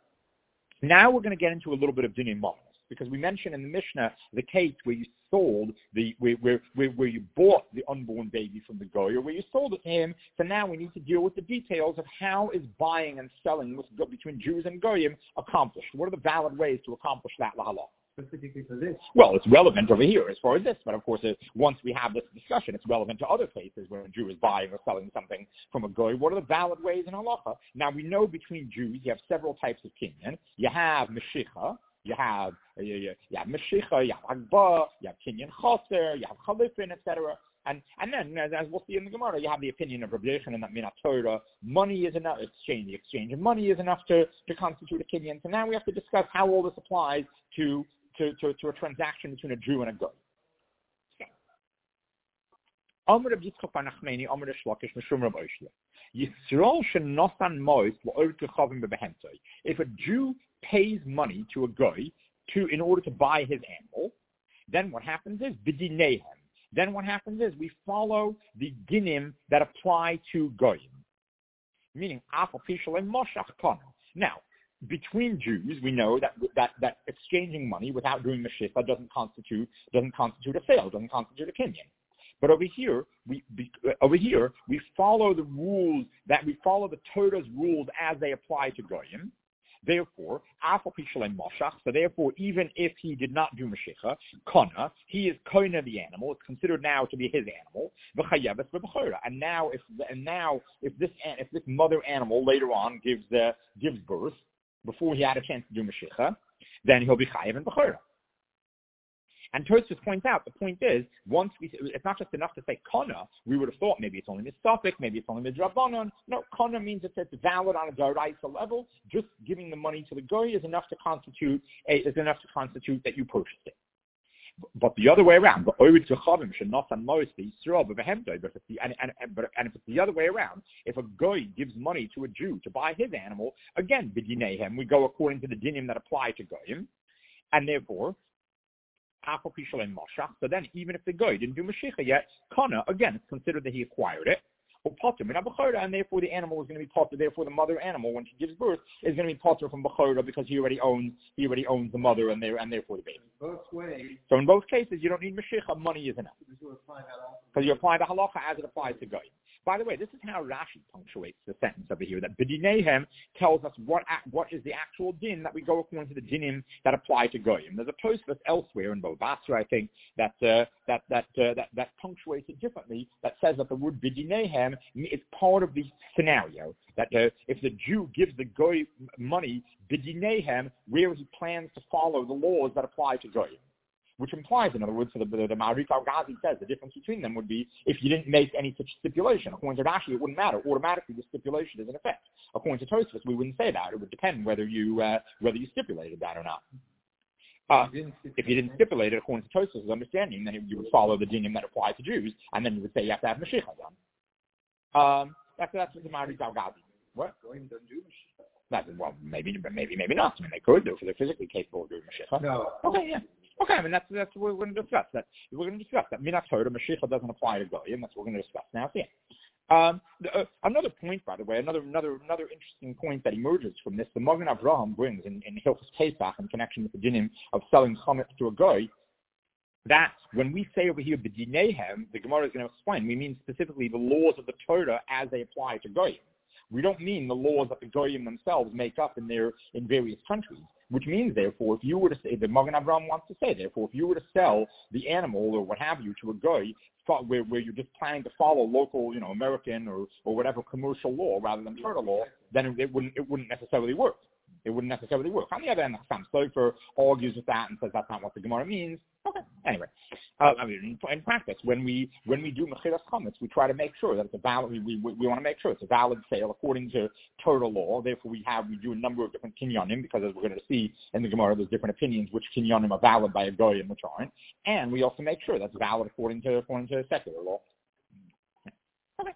now we're going to get into a little bit of dinim mominus, because we mentioned in the Mishnah the case where you sold the, where, where, where, where you bought the unborn baby from the goy, or where you sold it to him. So now we need to deal with the details of how is buying and selling with, between Jews and goyim accomplished. What are the valid ways to accomplish that lahallah? Specifically for this? Well, it's relevant over here as far as this, but of course, it, once we have this discussion, it's relevant to other cases where a Jew is buying or selling something from a goy. What are the valid ways in halacha? Now, we know between Jews you have several types of kinyan. You have meshicha. You have you, you, you have Meshicha, you have Agba, you have Kinyan Chaser, you have Chalifin, et cetera. And and then, as, as we'll see in the Gemara, you have the opinion of Rabbi Yechon and that Minat Torah, money is enough, exchange, the exchange of money is enough to, to constitute a Kinyan. So now we have to discuss how all this applies to, to, to, to a transaction between a Jew and a Goy. Amr Rabbi Yitzchak bar Nachmani, Amr Shlokish, Mishum Rabbi Oshia. Yisrael shenosan mois la'or tuchavim bebehemtoi. If a Jew pays money to a goy to in order to buy his animal, then what happens is b'dinehem. Then what happens is we follow the dinim that apply to goyim, meaning afal pishalem moshach konim. Now, between Jews, we know that that that exchanging money without doing meshicha doesn't constitute doesn't constitute a sale, doesn't constitute a kinyan. But over here, we be, over here we follow the rules that we follow the Torah's rules as they apply to goyim. Therefore, afal pishalem moshach. So therefore, even if he did not do meshicha, kona, he is kona the animal. It's considered now to be his animal. V'chayeves v'bechora. And now, if and now if this if this mother animal later on gives uh, gives birth before he had a chance to do meshicha, then he'll be chayev and bechora. And Tosfos points out, the point is, once we, it's not just enough to say kona. We would have thought maybe it's only mitzvah, maybe it's only midrabanon. No, kona means that it's valid on a daraisa level. Just giving the money to the goy is enough to constitute a, is enough to constitute that you purchased it. But the other way around, but and, and, and if it's the other way around, if a goy gives money to a Jew to buy his animal, again, b'dinehem, we go according to the dinim that apply to goyim, and therefore, so then, even if the goy didn't do Mashiach yet, Kana, again, it's considered that he acquired it, and therefore the animal is going to be potter. Therefore, the mother animal, when she gives birth, is going to be potter from Bechora because he already owns he already owns the mother and there and therefore the baby. Both ways. So in both cases, you don't need Mashiach. Money is enough because you apply the halacha as it applies to goy. By the way, this is how Rashi punctuates the sentence over here, that B'dinehem tells us what what is the actual din that we go according to the dinim that apply to goyim. There's a Tosfos elsewhere in Bava Basra, I think, that uh, that that, uh, that that punctuates it differently, that says that the word B'dinehem is part of the scenario, that uh, if the Jew gives the goy money, B'dinehem, where he plans to follow the laws that apply to goyim. Which implies, in other words, for the, the, the Ma'arif al-Ghazi says the difference between them would be if you didn't make any such stipulation. According to Rashi, it wouldn't matter. Automatically, the stipulation is in effect. According to Tosfos, we wouldn't say that. It would depend whether you uh, whether you stipulated that or not. Uh, if you didn't stipulate it, according to Tosfos' understanding, then you would follow the dinim that apply to Jews, and then you would say you have to have Mashiach done. Um, that's that's what the Ma'arif al-Ghazi. What? That, well, maybe, maybe, maybe not. I mean, they could do if they're physically capable of doing Mashiach. No. Okay, yeah. Okay, I mean, that's, that's what we're going to discuss. That We're going to discuss that. Minat Torah, Mashiach doesn't apply to goyim. That's what we're going to discuss now. So, yeah. Um, the, uh, another point, by the way, another another another interesting point that emerges from this, the Magen Avraham brings in, in Hilchos Pesach in connection with the dinim of selling chametz to a goy, that when we say over here b'dinehem, the Gemara is going to explain, we mean specifically the laws of the Torah as they apply to goyim. We don't mean the laws that the goyim themselves make up in their in various countries. Which means, therefore, if you were to say, the Magen Avraham wants to say, therefore, if you were to sell the animal or what have you to a goy, where, where you're just planning to follow local, you know, American or, or whatever commercial law rather than Torah law, then it, it wouldn't it wouldn't necessarily work. It wouldn't necessarily work. On the other hand, Sam Sofer argues with that and says that's not what the Gemara means. Okay. Anyway, uh, I mean, in, in practice, when we when we do mechilas chametz, we try to make sure that it's a valid. We, we, we want to make sure it's a valid sale according to Torah law. Therefore, we have we do a number of different kinyanim because, as we're going to see in the Gemara, there's different opinions which kinyanim are valid by a goy and which aren't. And we also make sure that's valid according to according to secular law. Okay.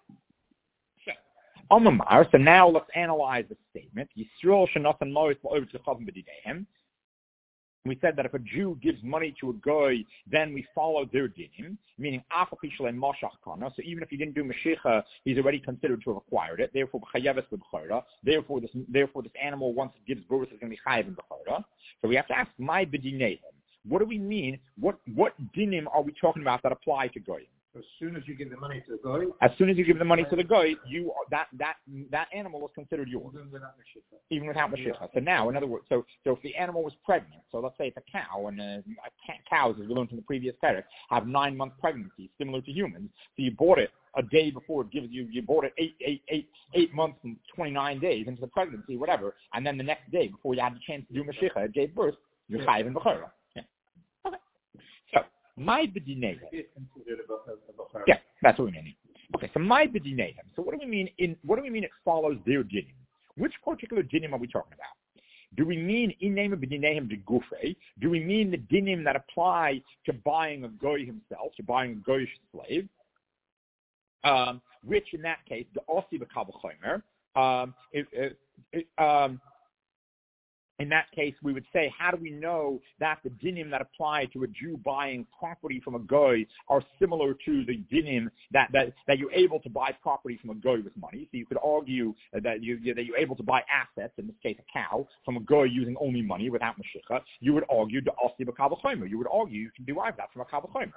Omar, so now let's analyze the statement. Yisrael shenatan moed over to chazim b'didehem. We said that if a Jew gives money to a goy, then we follow their dinim, meaning afapi shalei mashach kana. So even if he didn't do mashicha, he's already considered to have acquired it. Therefore, chayeves b'chora. Therefore, this therefore this animal once it gives birth is going to be chayev b'chora. So we have to ask, my b'dinehem. What do we mean? What what dinim are we talking about that apply to goyim? As soon as you give the money to the goy, as soon as you give the money to the goy, you that that that animal is considered yours, even without mashicha. Even without mashicha. So now, in other words, so so if the animal was pregnant, so let's say it's a cow, and uh, cows, as we learned from the previous parak, have nine month pregnancy, similar to humans. So you bought it a day before it gives you, you bought it eight eight eight eight months and twenty nine days into the pregnancy, whatever, and then the next day before you had the chance to do mashicha, it gave birth, you're chayiv in b'chora. Okay. So my b'dinehem. Yeah, that's what we mean. Okay, so my b'dinehem. So what do we mean in what do we mean it follows their dinim? Which particular dinim are we talking about? Do we mean in name of b'dinehem de gufay? Do we mean the dinim that apply to buying a goy himself, to buying a goyish slave? Um, which in that case, the osi b'kabel chomer. Um, it, it, it, um, In that case, we would say, how do we know that the dinim that apply to a Jew buying property from a goy are similar to the dinim that, that, that you're able to buy property from a goy with money? So you could argue that, you, that you're able to buy assets, in this case a cow, from a goy using only money without mashicha. You would argue the osi b'kabel chomer. You would argue you can derive that from a kabel chomer.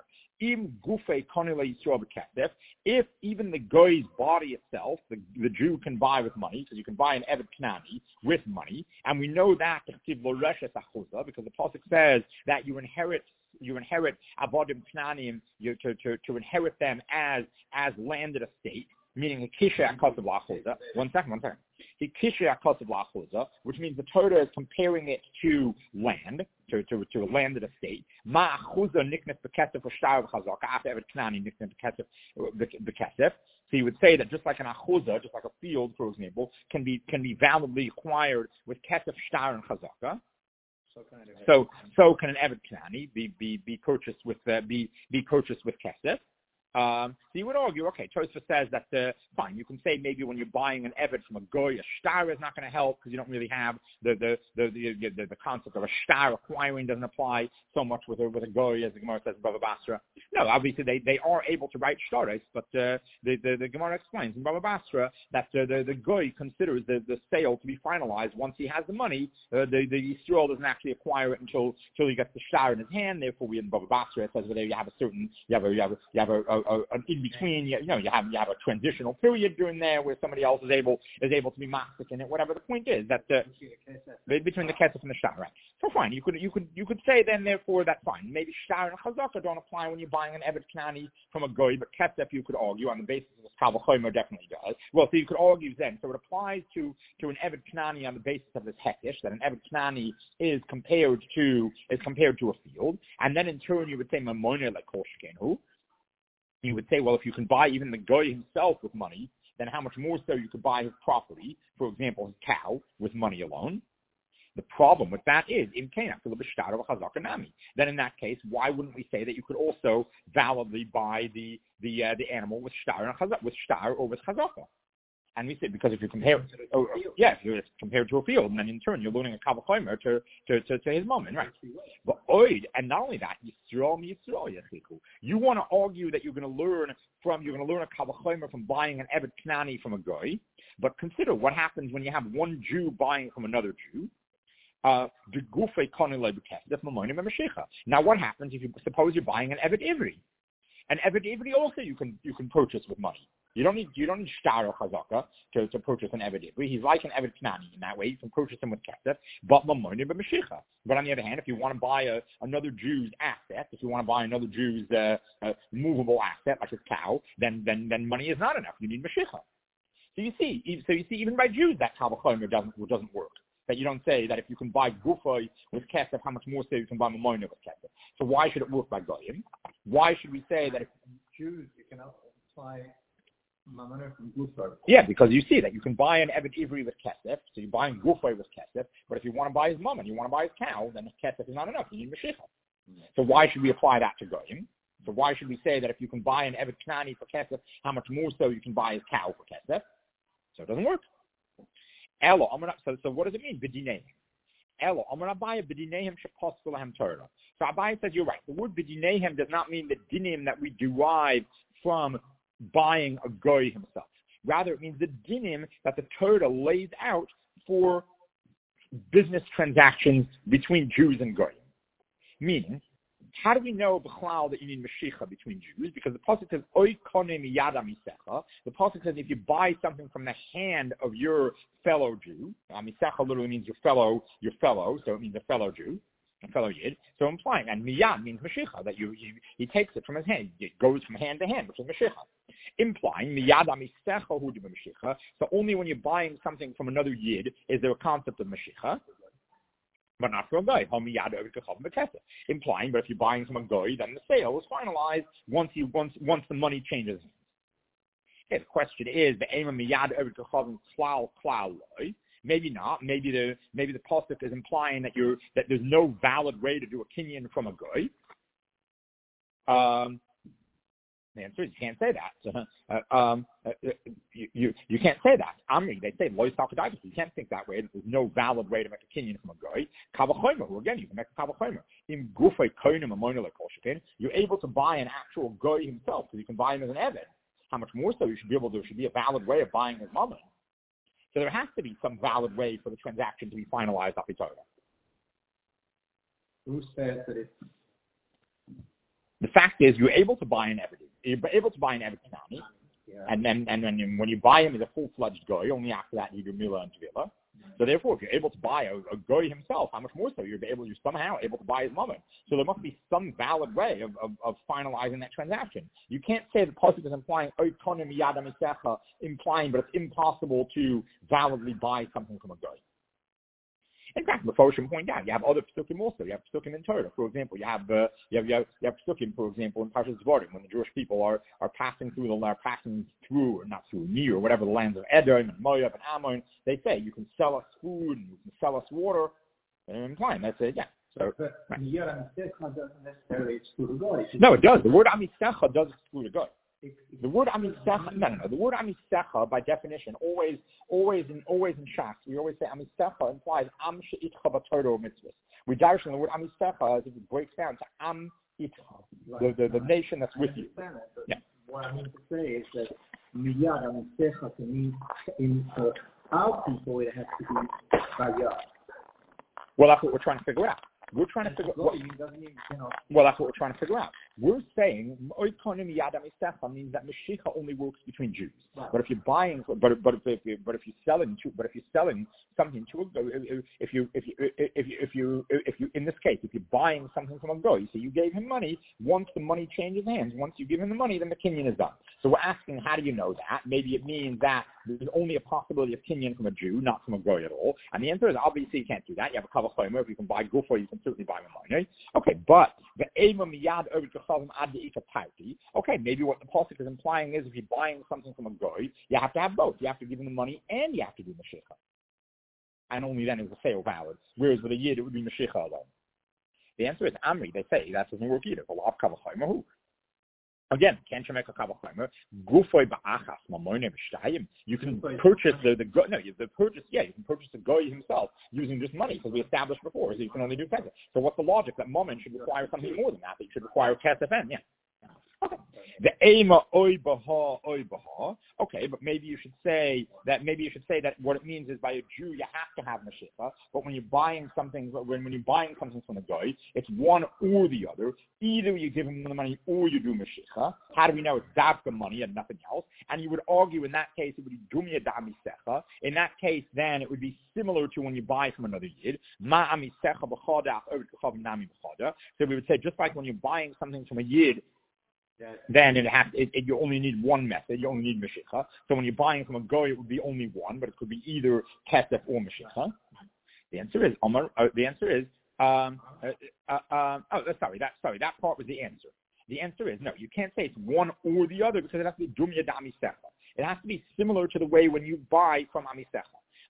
If even the goy's body itself, the, the Jew can buy with money, because you can buy an Eved Knani with money, and we know that because the pasuk says that you inherit you inherit avodim Knanim, you to, to to inherit them as as landed estate, meaning a kisha akasav lachuza. One second, one second. The kisha akasav lachuza, which means the Torah is comparing it to land, to to, to a landed estate. Ma achuza niknes bekesef v'shtar v'chazaka after Eved Knani niknes bekesef bekesef. So you would say that just like an achuza, just like a field, for example, can be can be validly acquired with kesef, shtar, and chazaka. So can, so, so can an Eved Knani be be be purchased with uh, be be purchased with kesef. Um, so you would argue, okay, Tosfos says that, uh, fine, you can say maybe when you're buying an Eved from a goy, a shtar is not going to help because you don't really have the the the, the, the, the concept of a shtar acquiring doesn't apply so much with a, with a goy, as the Gemara says in Bava Basra. No, obviously they, they are able to write shtares, but uh, the, the, the Gemara explains in Bava Basra that uh, the, the goy considers the, the sale to be finalized once he has the money. Uh, the, the Yisrael doesn't actually acquire it until until he gets the shtar in his hand. Therefore, we in Bava Basra, it says that you have a certain, you have a, you have a, you have a, a Uh, in between, you, you know, you have you have a transitional period during there where somebody else is able is able to be mastic in it. Whatever the point is, that uh, between the kesef and the shtar, right? So fine, you could you could you could say then therefore that fine, maybe shtar and chazaka don't apply when you're buying an Eved Knani from a goy, but kesef you could argue on the basis of this kabel chomer definitely does. Well, so you could argue then, so it applies to to an Eved Knani on the basis of this hekesh that an Eved Knani is compared to is compared to a field, and then in turn you would say mamona like koshkenu. You would say, well, if you can buy even the goy himself with money, then how much more so you could buy his property, for example, his cow, with money alone. The problem with that is, in then in that case, why wouldn't we say that you could also validly buy the the uh, the animal with shtar and chazak, with shtar or with chazaka? And we say, because if you compare, oh, yeah, if you compare it to a field, and then in turn you're loaning a Kavach Chomer to, to, to, to his moment, right? But oid, and not only that, Yisrael Yisrael Yachiku. You want to argue that you're going to learn from, you're going to learn a Kavach Chomer from buying an Evet Knani from a guy, but consider what happens when you have one Jew buying from another Jew. Uh, now what happens if you, suppose you're buying an Evet Ivri? An Evet Ivri also you can, you can purchase with money. You don't need you don't need shtar or chazaka to, to purchase an Evet Ivri. He's like an Evet Knani in that way. You can purchase him with kesef, but mamoni b'mashicha. But on the other hand, if you want to buy a, another Jew's asset, if you want to buy another Jew's uh, uh, movable asset like his cow, then then then money is not enough. You need mashicha. So you see, so you see, even by Jews that Kavach Chomer doesn't doesn't work. That you don't say that if you can buy gufa with kesef, how much more so you can buy mamoni with kesef. So why should it work by goyim? Why should we say that if Jews you can apply Yeah, because you see that you can buy an Evet Ivri with kesef, so you're buying Gufay with kesef, but if you want to buy his mum and you want to buy his cow, then kesef is not enough. You need Mashiach. Mm-hmm. So why should we apply that to Goyim? So why should we say that if you can buy an Evet Knani for kesef, how much more so you can buy his cow for kesef? So it doesn't work. Elo, so, so what does it mean? B'dineim. Elo, I'm going to buy a b'dineim sheposkel lahem Torah. So Abai says you're right. The word b'dineim does not mean the dinim that we derive from buying a goy himself. Rather, it means the dinim that the Torah lays out for business transactions between Jews and goyim. Meaning, how do we know b'chlal that you need mashicha between Jews? Because the pasuk says oy koneh miyad amisecha. The pasuk says if you buy something from the hand of your fellow Jew, amisecha literally means your fellow, your fellow, so it means a fellow Jew, a fellow Yid. So implying, and miyad means mashicha, that you, you he takes it from his hand. It goes from hand to hand, which is mashicha. Implying miyad amisecha hu mashicha. So only when you're buying something from another Yid is there a concept of mashicha. But not for a guy. Implying, but if you're buying from a guy, then the sale is finalized once you once once the money changes. Okay, the question is the aim of miyad maybe not. Maybe the maybe the pasuk is implying that you're that there's no valid way to do a kinyan from a guy. Um, The answer is you can't say that. Uh, um, uh, you, you you can't say that. Amri, they say loy sakadaitis. You can't think that way. There's no valid way to make a kinyan from a guy. Kavachomer, who again you can make a kavachomer. In gufay koinim amonila kolshakin, you're able to buy an actual guy himself because you can buy him as an eved. How much more so you should be able to? There should be a valid way of buying his mama. So there has to be some valid way for the transaction to be finalized off each other. Who says that it's? The fact is, you're able to buy an eved. You're able to buy an Evet Knani, yeah. and then and then when you buy him, he's a full-fledged goy. Only after that, you do Mila and Tvila. So therefore, if you're able to buy a, a goy himself, how much more so you're able you're somehow able to buy his mother. So there must be some valid way of, of, of finalizing that transaction. You can't say the pasuk is implying oikonim yad amisecha, implying, but it's impossible to validly buy something from a goy. In fact, the Foshim point out, you have other psukim also. You have psukim in Torah, for example. You have uh, you have you have, you have psukim, for example, in Parshas Dvarim, when the Jewish people are, are passing through the are passing through, or not through, near, or whatever the lands of Edom and Moab and Ammon. They say you can sell us food and you can sell us water. And they're implying that's it. Yeah. So but right. doesn't necessarily exclude a goy. No, it does. The word amisecha does exclude a goy. The word amisecha, no, no, no. The word amisecha, by definition, always, always, in always in Shas, we always say amisecha implies am she'itcha b'Torah mitzvahs. We darshan the word amisecha as if it breaks down to am itcha, the, the the nation that's with you. That, yeah. What I mean to say is that miyad amisecha to me, in for our people, it has to be bayad. Well, that's what we're trying to figure out. We're trying to figure out. Well, that's what we're trying to figure out. We're saying oikonim yad amisecha means that mashicha only works between Jews. Right. But if you're buying, but but if you, but if you're selling to, but if you're selling something to a if you if you if you if you if you in this case if you're buying something from a goy, so you gave him money. Once the money changes hands, once you give him the money, then the kinyan is done. So we're asking, how do you know that? Maybe it means that there's only a possibility of kinyan from a Jew, not from a goy at all. And the answer is obviously you can't do that. You have a kavach chomer. If you can buy gufa, you can certainly buy money. Okay, but the ema miyad over kachavim ad deika party. Okay, maybe what the pasuk is implying is if you're buying something from a goy, you have to have both. You have to give him the money and you have to do mashicha. And only then is the sale valid. Whereas with a yid, it would be mashicha alone. The answer is Amri. They say that doesn't work either. Again, can't you make a couple of Gufoy ba'achas mamoine b'shtayim. You can purchase the the no, the purchase. Yeah, you can purchase the goy himself using just money because we established before, so you can only do kesef. So what's the logic that moment should require something more than that? That you should require kesef and yeah. Okay. The ema oy baha oy baha. Okay, but maybe you should say that. Maybe you should say that what it means is by a Jew you have to have mashicha. But when you're buying something, when when you're buying something from the guy, it's one or the other. Either you give him the money or you do mashicha. How do we know it's davka money and nothing else? And you would argue in that case it would be dumya damisecha. In that case, then it would be similar to when you buy from another yid. Ma amisecha b'chada over nami b'chada. So we would say just like when you're buying something from a yid, then it has it, it, you only need one method. You only need mashicha. So when you're buying from a goy, it would be only one, but it could be either kesef or mashicha. The answer is Omar. Uh, the answer is um, uh, uh, uh, oh sorry that sorry that part was the answer. The answer is no. You can't say it's one or the other because it has to be dumya damisecha. It has to be similar to the way when you buy from amisecha.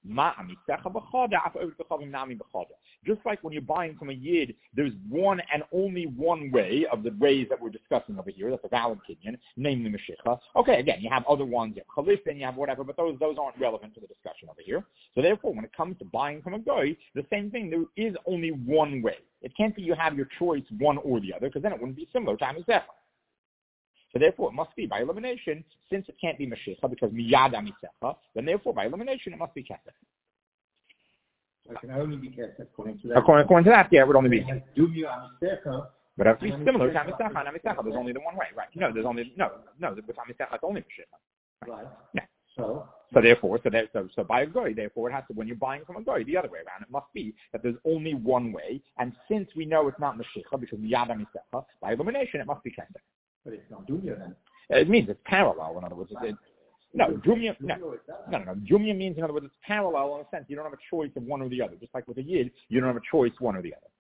Just like when you're buying from a yid, there's one and only one way of the ways that we're discussing over here. That's a valid kinyan, namely mashicha. Okay, again, you have other ones, you have chalifin, you have whatever, but those those aren't relevant to the discussion over here. So therefore, when it comes to buying from a goy, the same thing. There is only one way. It can't be you have your choice one or the other, because then it wouldn't be similar to amisecha. So therefore, it must be by elimination, since it can't be mashicha because miyad amisecha, then therefore by elimination it must be kesef. So it can only be kesef according to that. According, according to that, yeah, it would only be. Dumya amisecha. But it has to be similar to amisecha and amisecha. There's only the one way, right? No, there's only no, no. With amisecha, it's only mashicha. Right. Yeah. So. So therefore, so there, so so by a goy, therefore it has to when you're buying from a goy, the other way around. It must be that there's only one way, and since we know it's not mashicha because miyad amisecha, by elimination it must be kesef. But it's not dumya then. It means it's parallel. In other words, it's, it, no, dumya, no, no, no, no. Dumya means, in other words, it's parallel in a sense. You don't have a choice of one or the other. Just like with a yid, you don't have a choice one or the other.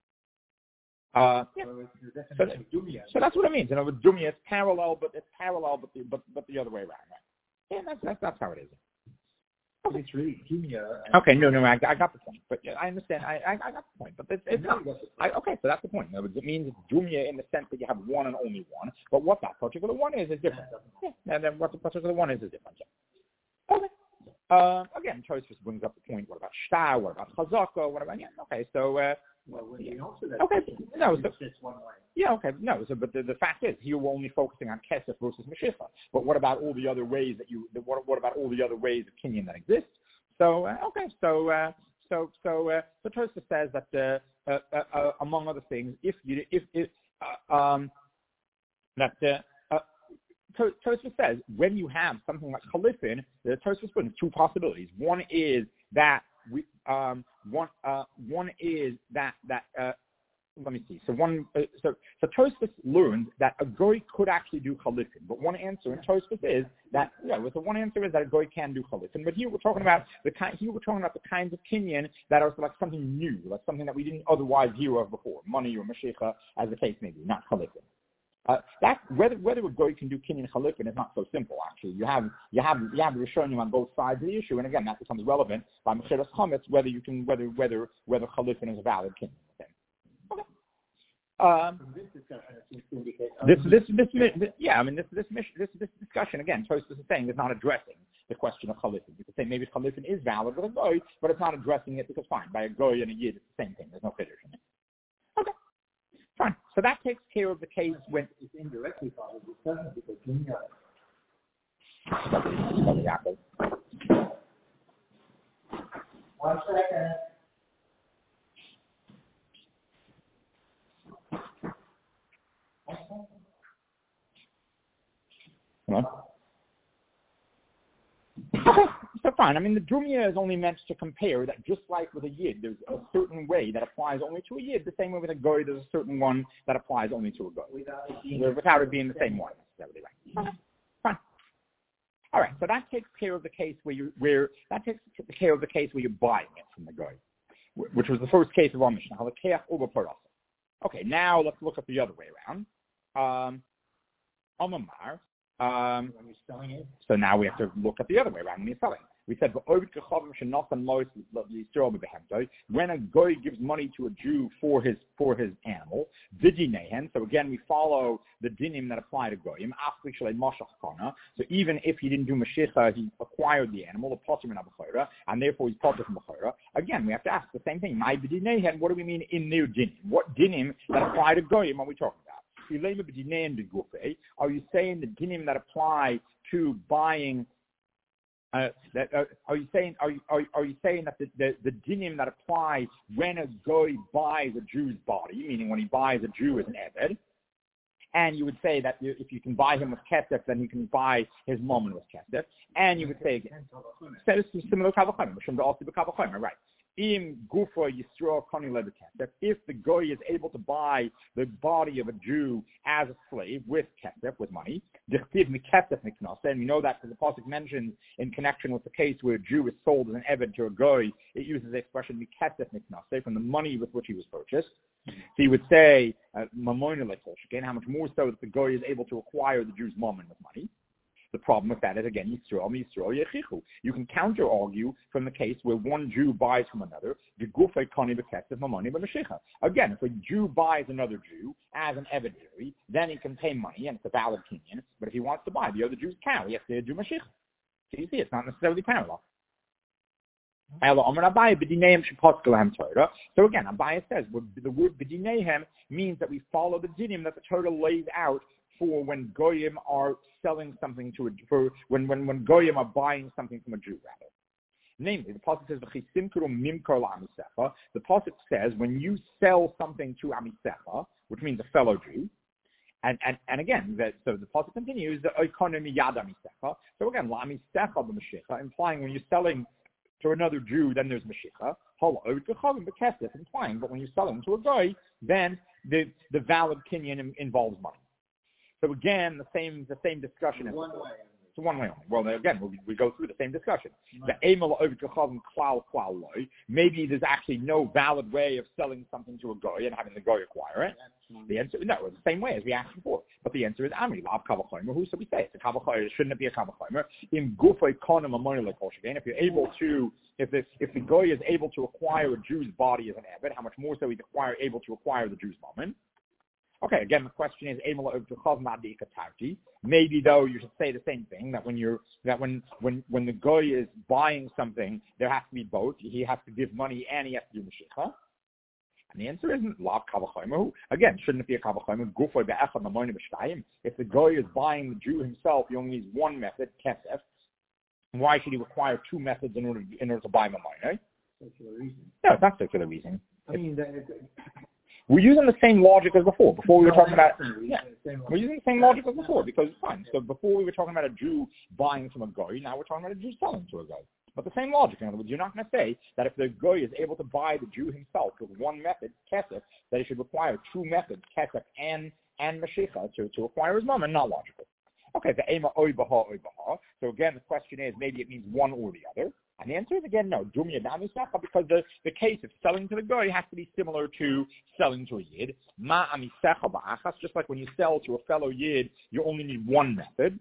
Uh, yeah. So, that, so that's what it means. In other words, dumya is parallel, but it's parallel, but the, but but the other way around. Right? Yeah, that's that's that's how it is. Okay. It's really dumya. Okay, no, no, I, I got the point. But yeah, I understand. I, I I got the point. But it's, it's not. I, okay, so that's the point. In other words, it means it's dumya in the sense that you have one and only one. But what that particular one is is different. Yeah, and then what the particular one is is different. Yeah. Okay. Uh, again, Tosfos brings up the point. What about shtar? What about chazaka? What about yeah? Okay, so. Uh, well, when you answer that okay, question, no, so, it's one way. Yeah, okay, no. So, but the, the fact is, here we're only focusing on kesef versus mashicha. But what about all the other ways that you? What, what about all the other ways of kinyan that exist? So uh, okay, so uh, so so uh, so Tosfos says that uh, uh, uh, uh, among other things, if you if, if uh, um, that uh, uh, Tosfos says when you have something like chalifin, the Tosfos brings two possibilities. One is that we um, one uh, one is that that. Uh, Let me see. So one, uh, so so Tosfos learned that a goy could actually do chalifin, but one answer in Tosfos is that yeah, well, so one answer is that a goy can do chalifin, but here we're talking about the kind. Here we're talking about the kinds of kinyan that are like something new, like something that we didn't otherwise hear of before, money or mashicha, as the case may be, not chalifin. Uh, that whether whether a goy can do kinyan chalifin is not so simple. Actually, you have you have you have Rishonim on both sides of the issue, and again that becomes relevant by Mechiras Chametz whether you can whether whether whether chalifin is a valid kinyan. Um, this discussion seems to indicate this, this, this, this, yeah, I mean, this, this, this, this discussion again, Tosfos is saying is not addressing the question of chalifin. You could say maybe chalifin is valid with a goy, but it's not addressing it because fine, by a goy and a yid, it's the same thing. There's no chiddush in it. Okay, fine. So that takes care of the case when it's indirectly part of the discussion because dumya. One second. Okay, so fine. I mean, the dumya is only meant to compare that just like with a yid, there's a certain way that applies only to a yid. The same way with a goy, there's a certain one that applies only to a goy. Without it being, without it being the same one, necessarily, right? Okay, fine. All right, so that takes care of the case where you where that takes care of the case where you're buying it from the goy, which was the first case of our Mishnah. Okay, now let's look at the other way around. Um, Amamar. Um, when you're selling it. So now we have to look at the other way around when you're selling. We said, when a goy gives money to a Jew for his for his animal, so again we follow the dinim that apply to goyim. So even if he didn't do mashicha, he acquired the animal, the potter min abachora, and therefore he's potter from bachora. Again, we have to ask the same thing. My b'dinehen, what do we mean in their dinim? What dinim that apply to goyim are we talking about? Are you saying the dinim that apply to buying? Uh, that, uh, are you saying? Are you are, are you saying that the, the, the dinim that apply when a goy buys a Jew's body, meaning when he buys a Jew as an eved, and you would say that if you can buy him with kesef, then you can buy his moment with kesef, and you would say again, similar to kavachomer, right? Im gufa yisro koni lebekesef. If the goy is able to buy the body of a Jew as a slave with kesef, with money, dichtiv mikesef miknasa, and we know that because the pasuk mentions in connection with the case where a Jew is sold as an eved to a goy, it uses the expression mikesef miknasa, from the money with which he was purchased. So you would say mamona lekoshken, how much more so that the goy is able to acquire the Jew's mammon with money. The problem with that is, again, Yisrael, Yisrael, Yechichu. You can counter-argue from the case where one Jew buys from another, again, if a Jew buys another Jew as an Eved Jew, then he can pay money, and it's a valid kinyan, but if he wants to buy the other Jew's cow, he has to do Mashiach. So you see, it's not necessarily parallel. So again, Abaye says, the word B'dinehem means that we follow the dinim that the Torah lays out for when goyim are selling something to a for when when when goyim are buying something from a Jew, rather. Namely, the pasuk says the pasuk says when you sell something to amisecha, which means a fellow Jew, and and, and again, that, so the pasuk continues the oikonomi yad amisecha. So again, la amisecha b'mashicha, implying when you're selling to another Jew, then there's mashicha. Implying, but when you're selling to a goy, then the the valid kinyan involves money. So again, the same the same discussion. One way. It's one way only. Well, again, we, we go through the same discussion. Right. The maybe there's actually no valid way of selling something to a goy and having the goy acquire it. The answer, no, the same way as we asked before. But the answer is Amri, Lav Kavachomer. Who so we say? It's a Kavachomer. Shouldn't it be a Kavachomer? In Gufay Konim Amoni Lekoshigain, if you're able to, if the if the goy is able to acquire a Jew's body as an Eved, how much more so he's acquire able to acquire the Jew's moment? Okay, again, the question is, maybe though you should say the same thing, that when you're that when when when the goy is buying something, there has to be both. He has to give money and he has to do mashicha. And the answer isn't lav kavachomer. Again, shouldn't it be a kavachomer? Gufoy be'echad mamoni b'shtayim. If the goy is buying the Jew himself, he only needs one method, kesef. Why should he require two methods in order in order to buy mamoni? Circular reason. No, it's not circular reason. I mean, the, we're using the same logic as before. Before we were talking about, yeah, we're using the same logic as before because fine. So before we were talking about a Jew buying from a goy, now we're talking about a Jew selling to a goy. But the same logic. In other words, you're not going to say that if the goy is able to buy the Jew himself with one method, kesef, that he should require two methods, kesef and and mashicha, to, to acquire his mom, and not logical. Okay, the ema oy baha oy baha. So again, the question is maybe it means one or the other. And the answer is again no, dumya damisecha, because the, the case of selling to the goy has to be similar to selling to a yid. Ma amisecha ba'achas, just like when you sell to a fellow yid, you only need one method.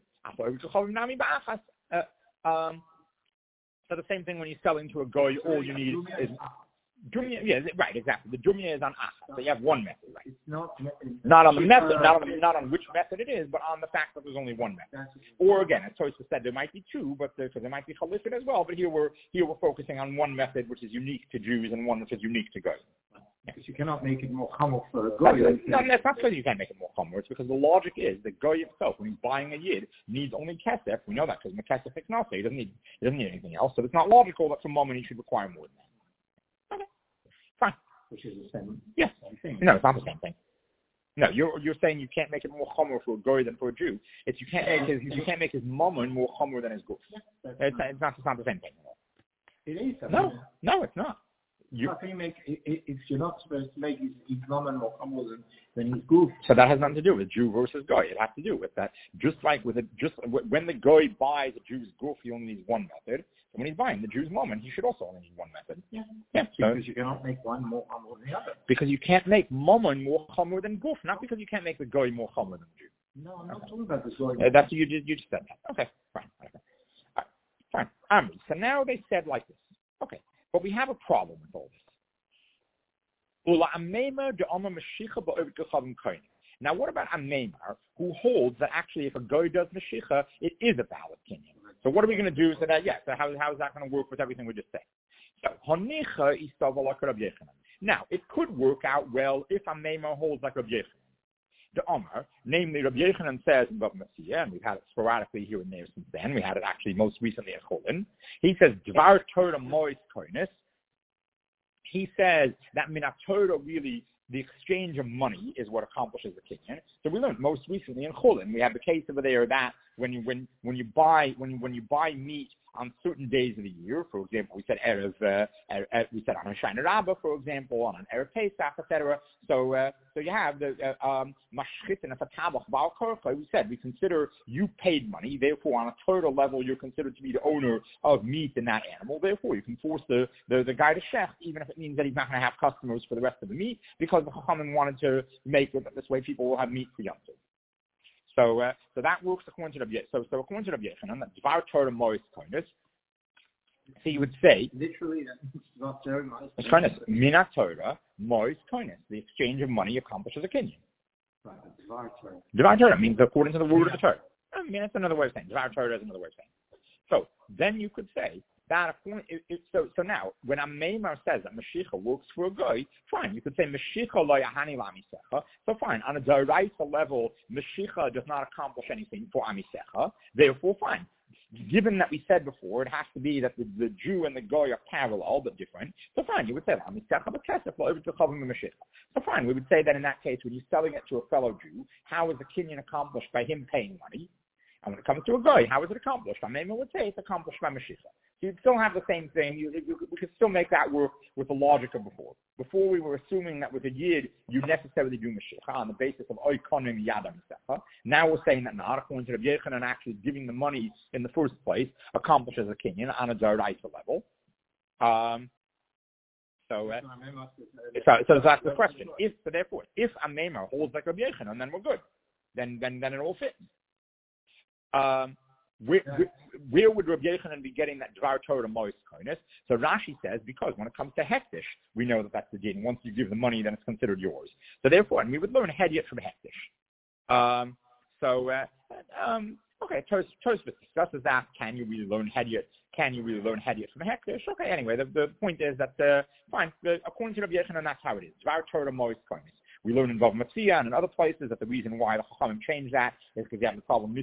Uh, um, so the same thing when you're selling to a goy, all you need is dumya. Yeah, right, exactly. The dumya is on achas, so you have one method, right? It's not not on the method, not on the, not on which method it is, but on the fact that there's only one method. Or again, as Tosfos said, there might be two, but there, there might be chalifin as well. But here we're here we're focusing on one method which is unique to Jews and one which is unique to goy. Because you cannot make it more chomer for a goy. No, that's not because you can't make it more chomer. It's because the logic is the goy himself, when he's buying a yid, needs only kesef. We know that because kesef iknasa. He doesn't need he doesn't need anything else. So it's not logical that from moment he should require more than that. Okay, fine. Which is the same. Yes. Same thing. No, it's not the same thing. No, you're you're saying you can't make it more chomer for a goy than for a Jew. It's you can't make his you can't make his mammon more chomer than his goof. Yeah, it's, it's not it's not the same thing. It is. No, no, it's not. You, How can you make if you're not supposed to make his, his mammon more chomer than, than his goof? So that has nothing to do with Jew versus goy. It has to do with that. Just like with a, just when the goy buys a Jew's goof, he only needs one method. So when he's buying the Jew's mammon, he should also only need one method. Yeah, yeah. Because so, you cannot make one more chomer than the other. Because you can't make mammon more chomer than goof, not because you can't make the goy more chomer than the Jew. No, I'm not okay. talking about the goy. Uh, that's you just you just said that. Okay, fine. Okay. All right, fine. Amri. So now they said like this. Okay, but we have a problem with all this. Now, what about a Meimar who holds that actually if a goy does Mashicha, it is a valid kinyan? So what are we going to do so that, yes, so how, how is that going to work with everything we just said? So, Honicha is Rabbi Yechanan. Now, it could work out well if a Meimar holds like Rabbi Yechanan. The Omar, namely Rabbi Yechanan says in Bava Metzia, and we've had it sporadically here and there since then, we had it actually most recently at Cholin, he says, Dvar Torah Mois Koinis. He says that Minat Torah really, the exchange of money is what accomplishes the kinyan. So we learned most recently in Cholin, we have the case over there that when you when when you buy when when you buy meat on certain days of the year, for example, we said erev, uh, er, we said on a Shana Rabbah, for example, on an erev Pesach, et cetera. So uh, so you have the mashchit and a tabach bal korcha. We said we consider you paid money, therefore on a total level you're considered to be the owner of meat in that animal. Therefore you can force the the, the guy to shech, even if it means that he's not going to have customers for the rest of the meat, because the Chachamim wanted to make it that this way people will have meat for Yom Tov. So, uh, so that works according to Rabbi Yechanan. So, so according to Rabbi Yechanan, that Dvar Torah Mois Koinis. So you would say literally Dvar Torah Mois Koinis, Minat Torah Mois Koinis. The exchange of money accomplishes a kinyan. Right, Dvar Torah. Dvar Torah means according to the word of the Torah. I mean, that's another way of saying Dvar Torah is another way of saying. So then you could say that according, it, it, so so now when a Meimar says that Mashicha works for a guy, fine, you could say Mashicha lo yahani la'amisecha. So fine, on a deraisa level, Mashicha does not accomplish anything for amisecha. Therefore, fine. Given that we said before, it has to be that the, the Jew and the guy are parallel but different. So fine, you would say la'amisecha b'kesef lo over to chavim Mashicha. So fine, we would say that in that case, when you're selling it to a fellow Jew, how is the kinyan accomplished by him paying money? And when it comes to a guy, how is it accomplished? A Meimar would say it's accomplished by Mashicha. So you'd still have the same thing. You, you, we could still make that work with the logic of before. Before we were assuming that with a Yid, you necessarily do Mashicha on the basis of Oikonim Yadam Secha. Now we're saying that not, according to Rabbi Yechanan, actually giving the money in the first place accomplishes a kinyan on a Daraisa level. Um, so, uh, so, so that's the question. If, so therefore, if a Meimar holds like Rabbi Yechanan, then we're good. Then, then, then it all fits. Um, where, where, where would Rabbi Yechanan be getting that Dvar Torah Mois Koinis? So Rashi says, because when it comes to Hektish, we know that that's the din. Once you give the money, then it's considered yours. So therefore, and we would learn Hediyat from Hektish. Um, so, uh, um, okay, Tosfos discusses that. Can you really learn Hediyat? Can you really learn Hediyat from Hektish? Okay, anyway, the, the point is that, uh, fine, the, according to Rabbi Yechanan, that's how it is. Dvar Torah Mois Koinis. We learn in Bava Metzia and in other places that the reason why the Chachamim changed that is because you have the problem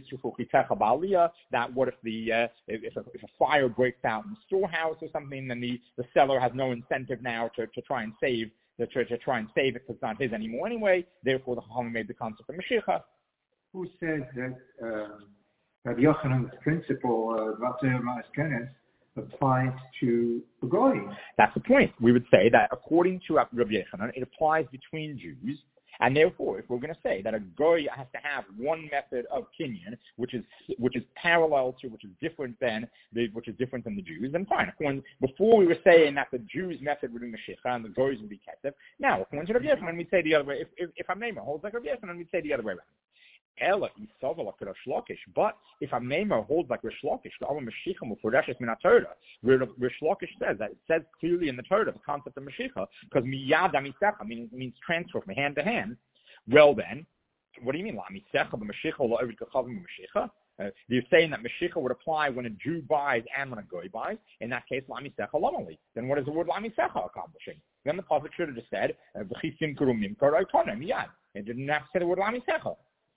that what if the uh, if, a, if a fire breaks out in the storehouse or something, then the, the seller has no incentive now to, to try and save the to, to try and save it because it's not his anymore anyway. Therefore, the Chachamim made the concept of Mashiach. Who says that uh, Rabbi Yochanan's principle uh, applies to the goy? That's the point. We would say that according to Rabbi Yechanan, it applies between Jews, and therefore, if we're going to say that a goy has to have one method of kinyan, which is which is parallel to, which is different than the, which is different than the Jews, then fine. When, before we were saying that the Jews' method would be Mashiach and the goys would be Kesef. Now, according to Rabbi Yechanan, we'd say the other way. If if, if I'm Meimar holds like Rabbi Yechanan, we'd say the other way around. Ella Isava like Rish Lakish, but if a Meimar holds like Rish Lakish, the Alam Mashiach Muforeshes Min HaTorah, where Rish Lakish says that it says clearly in the Torah the concept of Mashiach, because Miyad Amisecha means means transfer from hand to hand. Well then, what do you mean La Amisecha b'Mashiach or La'ovid Kachavim b'Mashiach? Uh, you're saying that Mashiach would apply when a Jew buys and when a Goy buys. In that case, La Amisecha Lamali. Then what is the word La Amisecha accomplishing? Then the Pasuk should have just said V'chisim Kurumim Kar Oikonim Miyad. It didn't have to say the word La Amisecha.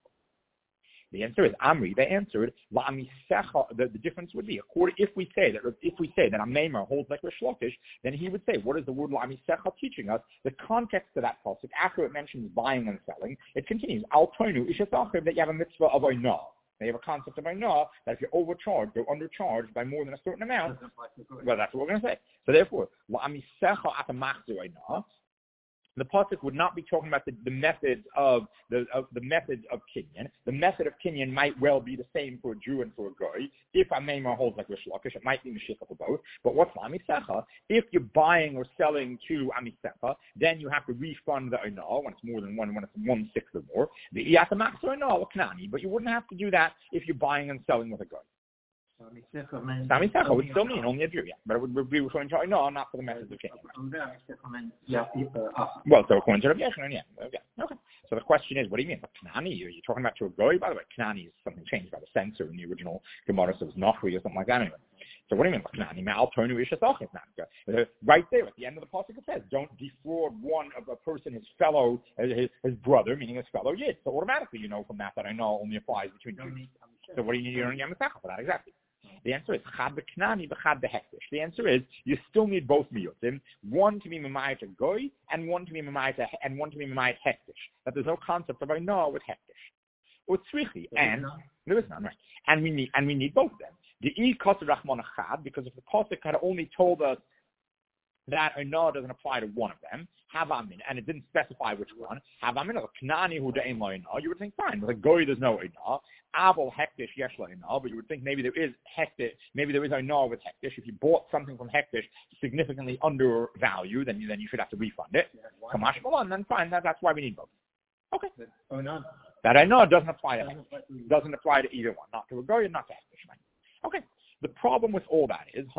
The answer is Amri. They answered la'amisecha. The, the difference would be according if we say that if we say that a Meimar holds like Rish Lakish, then he would say, what is the word la'amisecha teaching us? The context of that pasuk, after it mentions buying and selling, it continues al tonu ishasachiv that you have a mitzvah of oinah. They have a concept of oinah that if you're overcharged or undercharged by more than a certain amount, well, that's what we're going to say. So therefore, la'amisecha atamachzu oinah. The pasuk would not be talking about the, the methods of the of the methods of kinyan. The method of kinyan might well be the same for a Jew and for a goy. If a Meimar holds like Rish Lakish, it might be Mashiach for both. But what's Amisecha? If you're buying or selling to Amisecha, then you have to refund the Oinah when it's more than one, when it's one sixth or more. The Iyatamax or Oinah or Knani, but you wouldn't have to do that if you're buying and selling with a goy. Sami Secha would still mean only a Jew, yeah. But it would be referring to, no, not for the methods of Canaan. Well, so according to Rabbi Yochanan, yeah. Okay. okay. So the question is, what do you mean? Knani? Are you talking about to a goy? By the way, Knani is something changed by the censor in the original Gemara, so it was Nachri or something like that anyway. So what do you mean? Knani? Ma'al Ish Asach. Right there at the end of the pasuk it says, don't defraud one of a person, his fellow, his, his brother, meaning his fellow Yid. So automatically you know from that that I know only applies between Jews. So what do you need to learn Yom Masechah for that? Exactly. The answer is chad b'knani b'chad b'hektish. The answer is you still need both miyutim, one to be mamayit a goy and one to be mamayit a, and one to be mamayit hektish. That there's no concept of I know with hektish. Utzrichi and there is none, right? And we need and we need both of them. The e koser rachmon achad, because if the pasuk had only told us that a no doesn't apply to one of them, havamin, and it didn't specify which one, havamin or knani who de'en lo ina, you would think fine. With a goy there's no ina. Aval hektish yesh lo ina, but you would think maybe there is hektish, maybe there is ina with hektish. If you bought something from hektish significantly undervalued, then you then you should have to refund it. Kamash malan, then fine. That, that's why we need both. Okay. That I know doesn't apply to hektish. Doesn't apply to either one, not to a goy and not to hektish. Okay. The problem with all that is,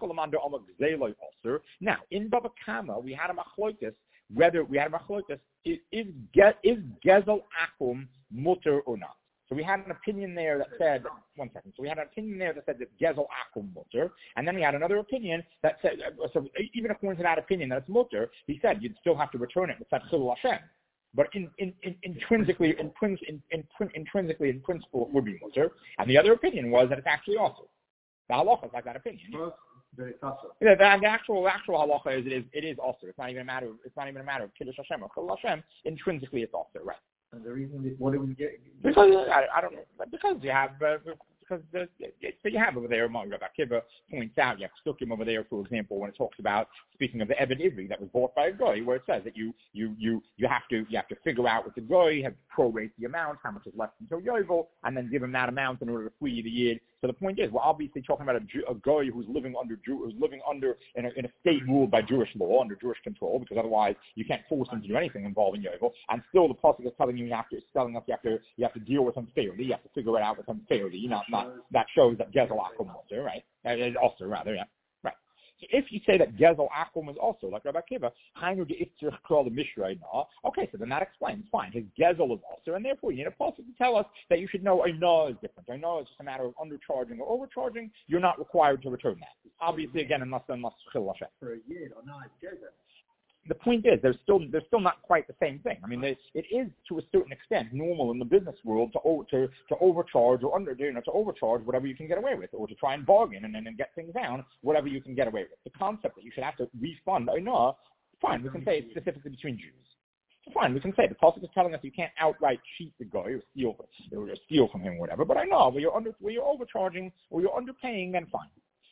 now, in Bava Kama, we had a machlokas, whether we had a machlokas, is, is, is Gezel Akum mutter or not? So we had an opinion there that said, one second, so we had an opinion there that said that Gezel Akum mutter, and then we had another opinion that said, so even according to that opinion that it's mutter, he said you'd still have to return it with that Chilul Hashem. But in, in, in, intrinsically, in, in, in, intrinsically, in principle, it would be mutter, and the other opinion was that it's actually also. The halacha is like that opinion. Yeah, the, the actual actual halacha is it is it is also. It's not even a matter of it's not even a matter of kiddush Hashem or chilul Hashem. Intrinsically, it's also right. And the reason what do we get? Because I, I don't because you have uh, because the, so you have over there. Rabbi Akiva points out you have Sukkim over there, for example, when it talks about speaking of the Eben Ivri that was bought by a goy, where it says that you you you you have to you have to figure out with the goy, have to prorate the amount, how much is left until Yovel, and then give him that amount in order to free the Yid. So the point is, we're obviously talking about a, Jew, a goy who's living under Jew, who's living under in a, in a state ruled by Jewish law, under Jewish control, because otherwise you can't force him to do anything involving Yovel. And still, the pasuk is telling you you have to, it's telling us you have to you have to deal with him fairly, you have to figure it out with him fairly. Not not that shows that Gezel Akum also, right? Uh, also rather, yeah. So if you say that Gezel Akum is also, like Rabbi Akiva, okay, so then that explains, fine, his Gezel is also, and therefore you need a pasuk to tell us that you should know a no is different. A no is just a matter of undercharging or overcharging. You're not required to return that. Obviously, again, unless unless Chilul Hashem. For a year or not, Gezel. The point is, there's still there's still not quite the same thing. I mean, they, it is to a certain extent normal in the business world to to to overcharge or under you know to overcharge whatever you can get away with, or to try and bargain and then get things down whatever you can get away with. The concept that you should have to refund, I know, fine. We can say it's specifically between Jews. So fine, we can say the pasuk is telling us you can't outright cheat the guy or steal or steal from him or whatever. But I know where you're under where you're overcharging or you're underpaying, then fine.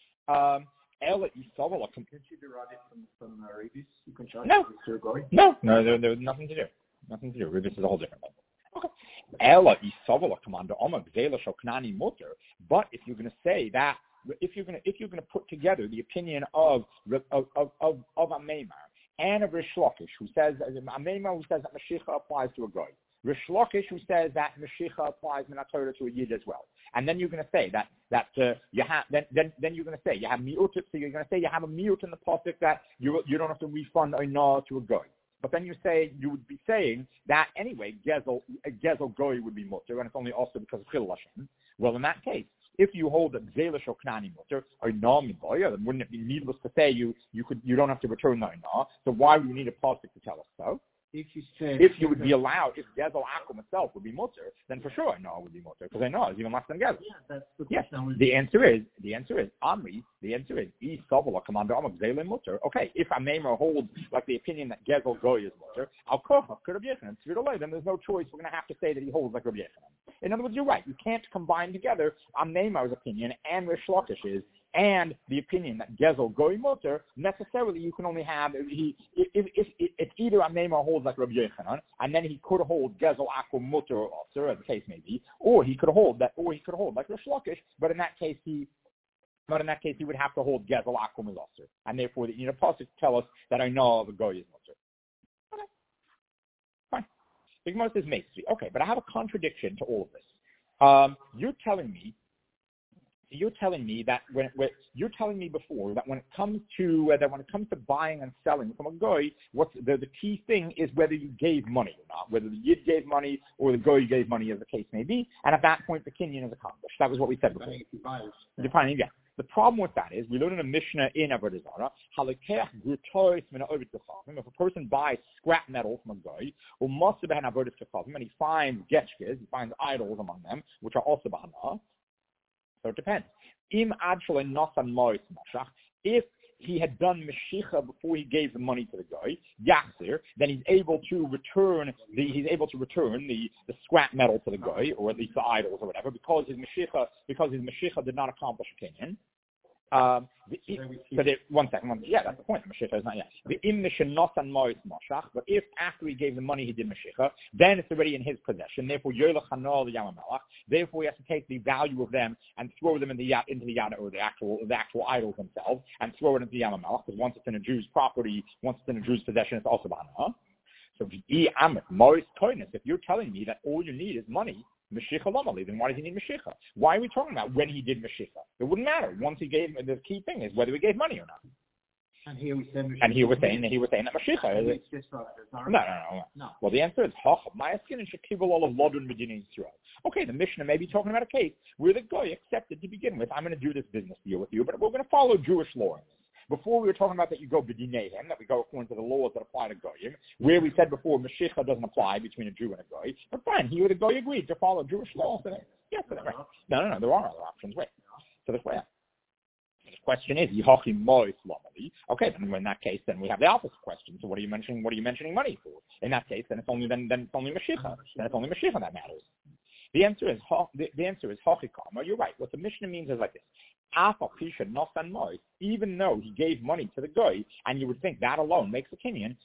Um, Ella Isava, can you derive it from from uh, Rebis? You can charge no, to a goy? no, no, there, there's nothing to do. Nothing to do. Rebis is a whole different thing. Okay. Ella Isava, commander Omar Gzela Shoknani Mutter. But if you're going to say that, if you're going to if you're going to put together the opinion of of of of, of Ameimar and of Rish Lakish, who says Ameimar who says that Mashiach applies to a goy, Rish Lakish who says that Mashiach applies Minat Torah to a Yid as well. And then you're going to say that that uh, you have then then then you're going to say you have miut. So you're going to say you have a miut in the pasuk that you you don't have to refund a na to a goy. But then you say you would be saying that anyway, gezel a gezel goy would be mutter, and it's only also because of chilul Hashem. Well, in that case, if you hold that zela shoknani mutter or na miboya, then wouldn't it be needless to say you you could you don't have to return the na? So why would you need a pasuk to tell us so? If you say if you would be allowed, if Gezel Akum itself would be mutter, then for sure I know it would be mutter because I know it's even less than Gezel. Yeah, that's the yes. question. The answer is the answer is Amri. The answer is E Savala Commander Amok Zelen mutter. Okay, if Ameimar holds like the opinion that Gezel Goy is mutter, Al Kocha could have Yechanan. Then there's no choice. We're going to have to say that he holds like Rabbi Yechanan. In other words, you're right. You can't combine together Ameimar's opinion and Rish Lakish's and the opinion that Gezel Goy mutter. Necessarily, you can only have he if if, if, if it's either Ameimar holds like Rabbi Yechanan, and then he could hold Gezel Akum mutter or officer, as the case may be, or he could hold that, or he could hold like Rish Lakish, but in that case he. But in that case, he would have to hold Gezel Akum as officer, and therefore, you know, pasuk tell us that I know of a Goy is mutter. Okay, fine. The Gemara says Meisri. Okay, but I have a contradiction to all of this. Um, you're telling me. So you're telling me that when, when you're telling me before that when it comes to uh, that when it comes to buying and selling from a goy, what's the, the key thing is whether you gave money or not, whether the yid gave money or the goy gave money, as the case may be. And at that point, the kinyan is accomplished. That was what we said before. Defining, yeah. The problem with that is we learn in a Mishnah in Avodah Zarah, if a person buys scrap metal from a goy, or must have been avodah kechavim, and he finds getchkes, he finds idols among them, which are also b'hana. So it depends. Im adshal nosan mois mashach. If he had done meshicha before he gave the money to the guy, yachzir, then he's able to return the he's able to return the, the scrap metal to the guy, or at least the idols or whatever, because his meshicha because his meshicha did not accomplish a kinyan. Um, the, but it, one second, one, yeah, that's the point. The Mashiach is not yet. The im nosan mois mashach, but if after he gave the money he did Mashiach, then it's already in his possession. Therefore, yolach hanol yamamelach. Therefore, he has to take the value of them and throw them in the into the yada or the actual the actual idols themselves and throw it into the yamamelach. Because once it's in a Jew's property, once it's in a Jew's possession, it's also b'hana. So if you're telling me that all you need is money, Mashiach Lamali, then why does he need Mashiach? Why are we talking about when he did Mashiach? It wouldn't matter. Once he gave, the key thing is whether he gave money or not. And here we said Mashiach. And he was saying that he was saying that Mashiach. Is it? No, no, no, no. Well, the answer is Ma'askin and Shekibul all of Lodun Medina Yisrael. Okay, the Mishnah may be talking about a case where the guy accepted to begin with, I'm going to do this business deal with you, but we're going to follow Jewish law in this. Before we were talking about that you go b'dinehem, that we go according to the laws that apply to goyim, where we said before Mashiach doesn't apply between a Jew and a goy. But fine, he or the goy agreed to follow Jewish laws. So yes, right. No, no, no, there are other options. Wait, so this way. The question is, Yihochi Mois Lomali. Okay, then in that case, then we have the opposite question. So what are you mentioning? What are you mentioning money for? In that case, then it's only then then it's only Mashiach. Then it's only Mashiach that matters. The answer is the, the answer is Hochikama. You're right. What the Mishnah means is like this. Even though he gave money to the guy, and you would think that alone makes a kinyan,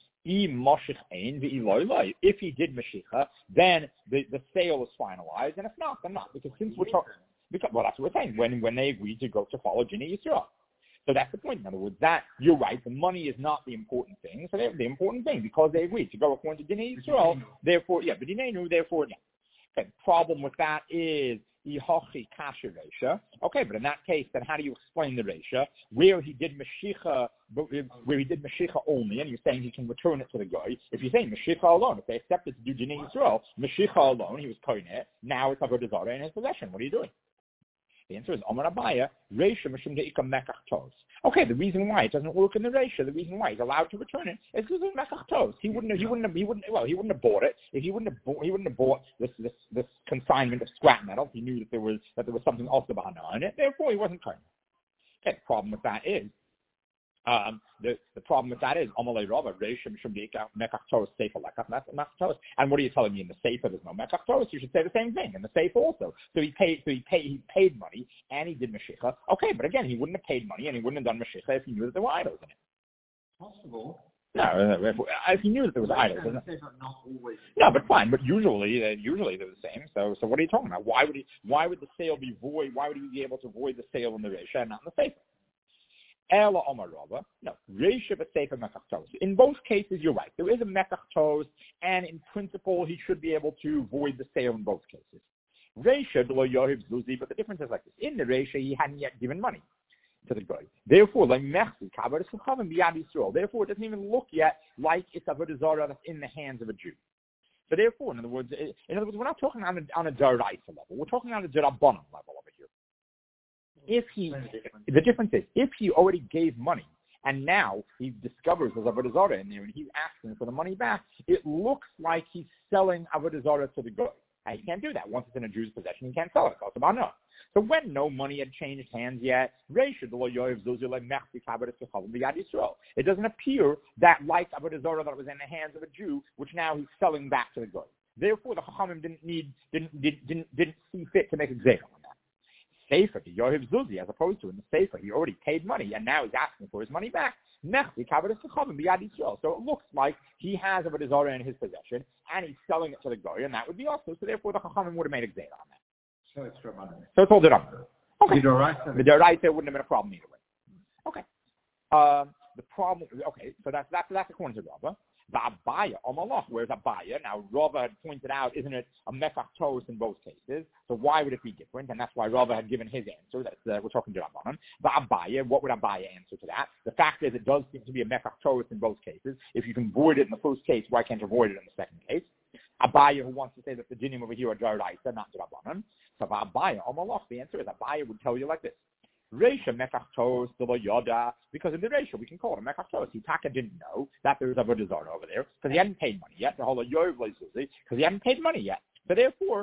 if he did Mashiach, then the, the sale is finalized, and if not, then not. Because since we're talking, because, well, that's what we're saying, when, when they agreed to go to follow Jinei Yisrael. So that's the point. In other words, that, you're right, the money is not the important thing, so they're the important thing, because they agreed to go according to Jinei Yisrael, therefore, yeah, but Dinenu, therefore, yeah. Okay, the problem with that is Yihochi Kasher Reisha. Okay, but in that case, then how do you explain the Reisha? Where he did Mashiach, where he did Mashiach only, and you're saying he can return it to the guy. If you're saying Mashiach alone, if they accepted to do Jinei Yisrael, Mashiach alone, he was koineh, now it's Avodah Zarah in his possession. What are you doing? The answer is Amar Abaya, Reisha Mishum De'ika Mekach Tos. Okay, the reason why it doesn't work in the Reisha, the reason why he's allowed to return it is because of Mekach Tos. He wouldn't have, he wouldn't have, he wouldn't, well, he wouldn't have bought it if he wouldn't have bought, he wouldn't have bought this, this, this consignment of scrap metal. If he knew that there was, that there was something also behind it. Therefore, he wasn't koineh. Okay, the problem with that is, Um, the, the problem with that is, and what are you telling me in the Sefer there's no Mekach Torah? You should say the same thing in the Sefer also. So he paid, so he paid, he paid money and he did Mashiach. Okay, but again, he wouldn't have paid money and he wouldn't have done Mashiach if he knew that there were idols in it. Possible. No, if, if he knew that there was idols. No, but fine. But usually, uh, usually they're the same. So, so what are you talking about? Why would he? Why would the sale be void? Why would he be able to void the sale in the Reisha and not in the Sefer? Ela Omar Rava. No, Reisha v'Sefer Mekach Tos. In both cases, you're right. There is a Mekach Tos, and in principle, he should be able to void the sale in both cases. Reisha d'lo yohiv zuzi, but the difference is like this. In the Reisha, he hadn't yet given money to the guy. Therefore, like Mechzi Kabar Suchavim B'Yad Yisrael. Therefore, it doesn't even look yet like it's Avodah Zarah that's in the hands of a Jew. So therefore, in other words, in other words, we're not talking on a on a Daraisa level. We're talking on a Darabanan level over here. If he, the difference is, if he already gave money and now he discovers there's Avodah Zarah in there and he's asking for the money back, it looks like he's selling Avodah Zarah to the guy. And he can't do that. Once it's in a Jew's possession, he can't sell it. No. So when no money had changed hands yet, it doesn't appear that like Avodah Zarah that was in the hands of a Jew, which now he's selling back to the guy. Therefore, the Chachamim didn't need, didn't, didn't, didn't, didn't see fit to make a gzeira on that. Sefer to Yohiv Zuzi, as opposed to in the Sefer, he already paid money and now he's asking for his money back. So it looks like he has a Avodah Zarah in his possession and he's selling it to the guy, and that would be also. So therefore, the Chachamim would have made a gzeira on that. So it's Rabbanan. So it's all Rabbanan. Okay. The Doraisa. The Doraisa wouldn't have been a problem either way. Okay. Um, the problem. Okay. So that's that's that's according to Rabba. Abaya Omalach, whereas Abaya, now Rava had pointed out, isn't it a mekach toros in both cases? So why would it be different? And that's why Rava had given his answer. That's, uh, we're talking to Rabbanan. But Abaya, what would Abaya answer to that? The fact is, it does seem to be a mekach toros in both cases. If you can avoid it in the first case, why can't you avoid it in the second case? Abaya, who wants to say that the dinim over here are Daraisa, not Rabbanan. So Abaya Omalach, the answer is Abaya would tell you like this. Reisha mekach toros the yoda, because in the Reisha we can call it a mekach toros. Hitaka didn't know that there was a avodah zarah over there because he hadn't paid money yet. The whole yov because he hadn't paid money yet. So therefore,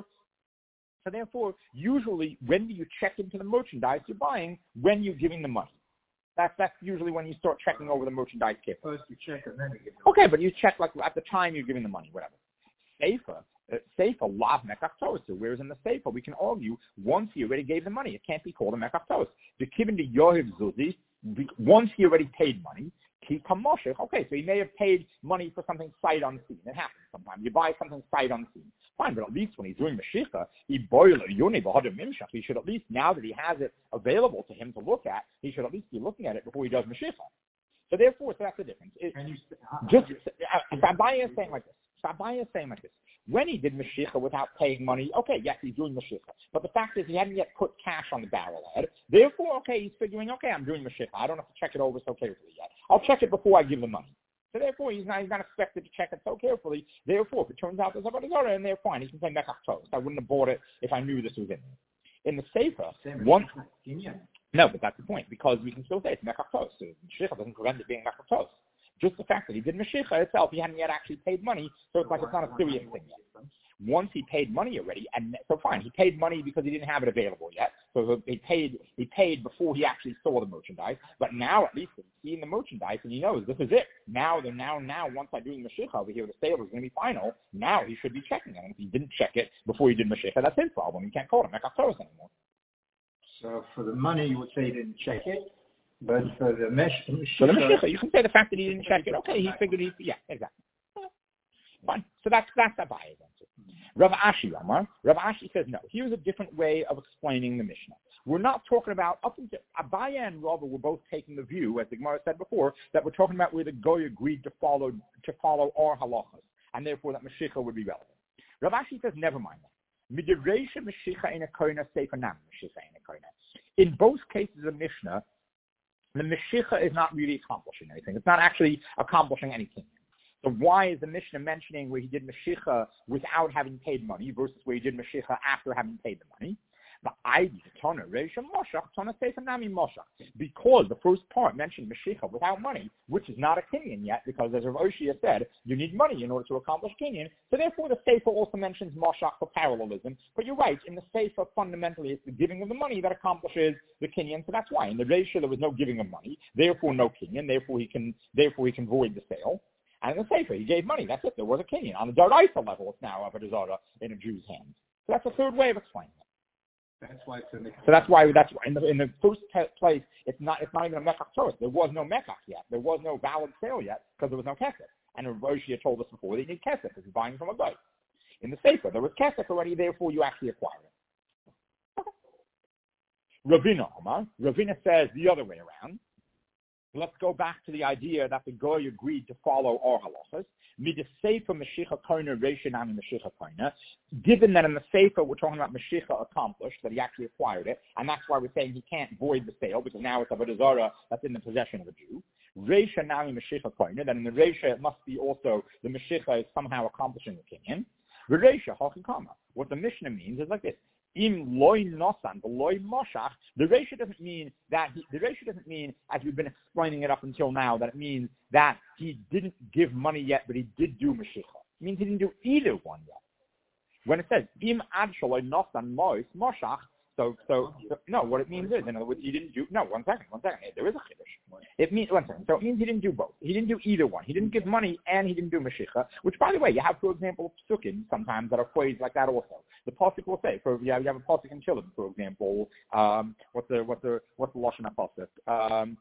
so therefore, usually when do you check into the merchandise you're buying? When you're giving the money. That's that's usually when you start checking over the merchandise kit. First you check and then you give it. Okay, but you check like at the time you're giving the money, whatever. Seifa. Uh, Seifa lav mekach toros, whereas in the Seifa we can argue once he already gave the money, it can't be called a mekach toros. The given to Yohiv Zuzi, once he already paid money, ki kamoshech. Okay, so he may have paid money for something sight unseen. It happens sometimes. You buy something sight unseen. Fine, but at least when he's doing Mashiach, he boil yoni b'hadam mimshach. He should at least, now that he has it available to him to look at, he should at least be looking at it before he does Mashiach. So therefore, so that's the difference. It, and you, just Sabaya is saying like this. Sabaya is saying like this. When he did Mashiach without paying money, okay, yes, he's doing Mashiach. But the fact is he hadn't yet put cash on the barrel head. Therefore, okay, he's figuring, okay, I'm doing Mashiach. I don't have to check it over so carefully yet. I'll check it before I give the money. So therefore, he's not, he's not expected to check it so carefully. Therefore, if it turns out there's a avodah zarah in there, fine. He can say mekach toros. I wouldn't have bought it if I knew this was in there. In the Sefer, one... No, but that's the point, because we can still say it's mekach toros. So Mashiach doesn't prevent it being mekach toros. Just the fact that he did Mashiach itself, he hadn't yet actually paid money, so it's like it's not a serious thing yet. Once he paid money already, and so fine, he paid money because he didn't have it available yet. So he paid he paid before he actually saw the merchandise. But now at least he's seeing the merchandise and he knows this is it. Now the now now once I do the Mashiach over here, the sale is going to be final. Now he should be checking it. And if he didn't check it before he did Mashiach, that's his problem. You can't call it mekach toros anymore. So for the money, you would say he didn't check it. But for the mesh, so the Mashiach, you can say the fact that he didn't check it. Okay, he figured he, yeah, exactly. Fine. So that's that's Abaya's answer. Rav Ashi Amar. Rav Ashi says no. Here's a different way of explaining the Mishnah. We're not talking about up until Abaya and Rava were both taking the view, as the Gemara said before, that we're talking about where the Goy agreed to follow to follow our halachas, and therefore that Mashiach would be relevant. Rav Ashi says never mind that. Midireisha Mashiach in a koina sefer nam Mashiach in a koina. In both cases of Mishnah, the Mashiach is not really accomplishing anything. It's not actually accomplishing anything. So why is the Mishnah mentioning where he did Mashiach without having paid money versus where he did Mashiach after having paid the money? Because the first part mentioned Mashiach without money, which is not a kinyan yet, because as Rav Oshia said, you need money in order to accomplish kinyan. So therefore the Sefer also mentions Moshach for parallelism. But you're right, in the Sefer fundamentally it's the giving of the money that accomplishes the kinyan. So that's why in the Reisha there was no giving of money, therefore no kinyan, therefore he can therefore he can void the sale. And in the Sefer he gave money. That's it. There was a kinyan. On the Daraisa level, it's now avodah zarah in a Jew's hands. So that's the third way of explaining it. That's why it's in the so that's why that's why in the in the first place it's not it's not even a mekach toros. There was no mekach yet. There was no valid sale yet because there was no kesef. And Rav Oshia told us before that you need kesef because you're buying from a guy. In the Sefer there was kesef already, therefore you actually acquire it. Okay. Ravina Omar. Ravina says the other way around. Let's go back to the idea that the Goy agreed to follow our halachas. Sefer Mashiach Koina Reisha Nami Mashiach Koina. Given that in the Sefer we're talking about Mashiach accomplished, that he actually acquired it, and that's why we're saying he can't void the sale because now it's avodah zarah that's in the possession of a Jew. Reisha Nami Mashiach Koina. Then in the Reisha it must be also the Mashiach is somehow accomplishing the kinyan. The Reisha Halchikama. What the Mishnah means is like this. Im loy nosan, the loy moshach. The Reisha doesn't mean that he, the Reisha doesn't mean, as we've been explaining it up until now, that it means that he didn't give money yet, but he did do Mashiach. It means he didn't do either one yet. When it says im ad shaloy nosan mois moshach, so so no, what it means is, in other words, he didn't do. No, one second, one second. There is a chiddush. It means one second. So it means he didn't do both. He didn't do either one. He didn't give money and he didn't do Mashiach. Which, by the way, you have, for example, psukim sometimes that are phrased like that also. The pasuk will say, for you have, you have a pasuk in Tehillim, for example. Um, what's the what's the what's the lashon pasuk? Um,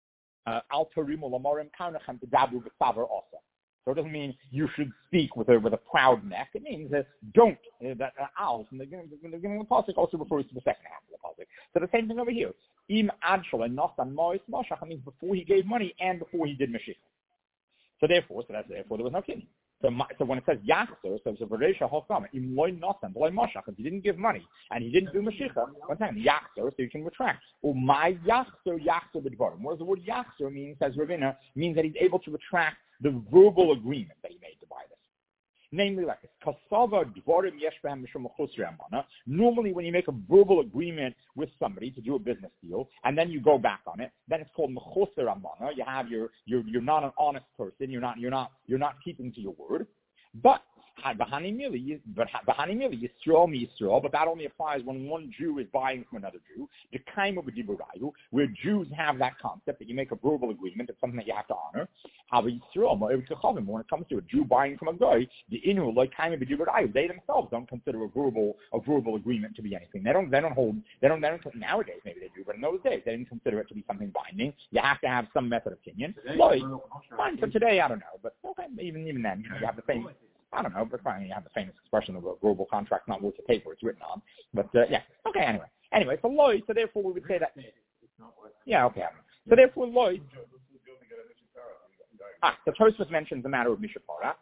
Al tarimu lamorim kaunachem tedabu b'savar also. So it doesn't mean you should speak with a with a proud neck. It means that don't uh, that uh, al from the beginning of the pasuk also refers to the second half of the pasuk. So the same thing over here. Im adshal and nosan mois moshach means before he gave money and before he did Mashiach. So therefore, so that's therefore there was no kinyan. So, my, so when it says yachzer, so so v'reisha hosam im loy nosan loy mashach, if he didn't give money and he didn't do mashicha, one time yachzer, so you can retract. Or my yachzer yachzer b'dvarim. What does the word yachzer mean? Says Ravina, means that he's able to retract the verbal agreement that he made to buy this. Namely, like normally when you make a verbal agreement with somebody to do a business deal, and then you go back on it, then it's called mechuser amana. You have your, you're, you're not an honest person. You're not, you're not, you're not keeping to your word. But Bahani Mili, but Bahani Mili, Yisrael mi Yisrael, but that only applies when one Jew is buying from another Jew. The kaim of Diburayu, where Jews have that concept that you make a verbal agreement, it's something that you have to honor. However, Yisrael, when it comes to a Jew buying from a guy, the Inu like kaim of Diburayu, they themselves don't consider a verbal a verbal agreement to be anything. They don't they don't hold they don't they don't nowadays maybe they do, but in those days they didn't consider it to be something binding. You have to have some method of kinyan. Like, fine, for today I don't know, but okay, even even then, you know, you have the same. I don't know, but fine, you have the famous expression of a verbal contract not worth the paper it's written on. But, uh, yeah, okay, anyway. Anyway, so Lloyd, so therefore we would say that... Yeah, okay. So therefore Lloyd... Ah, the Tosfos mentions the matter of Mishapara.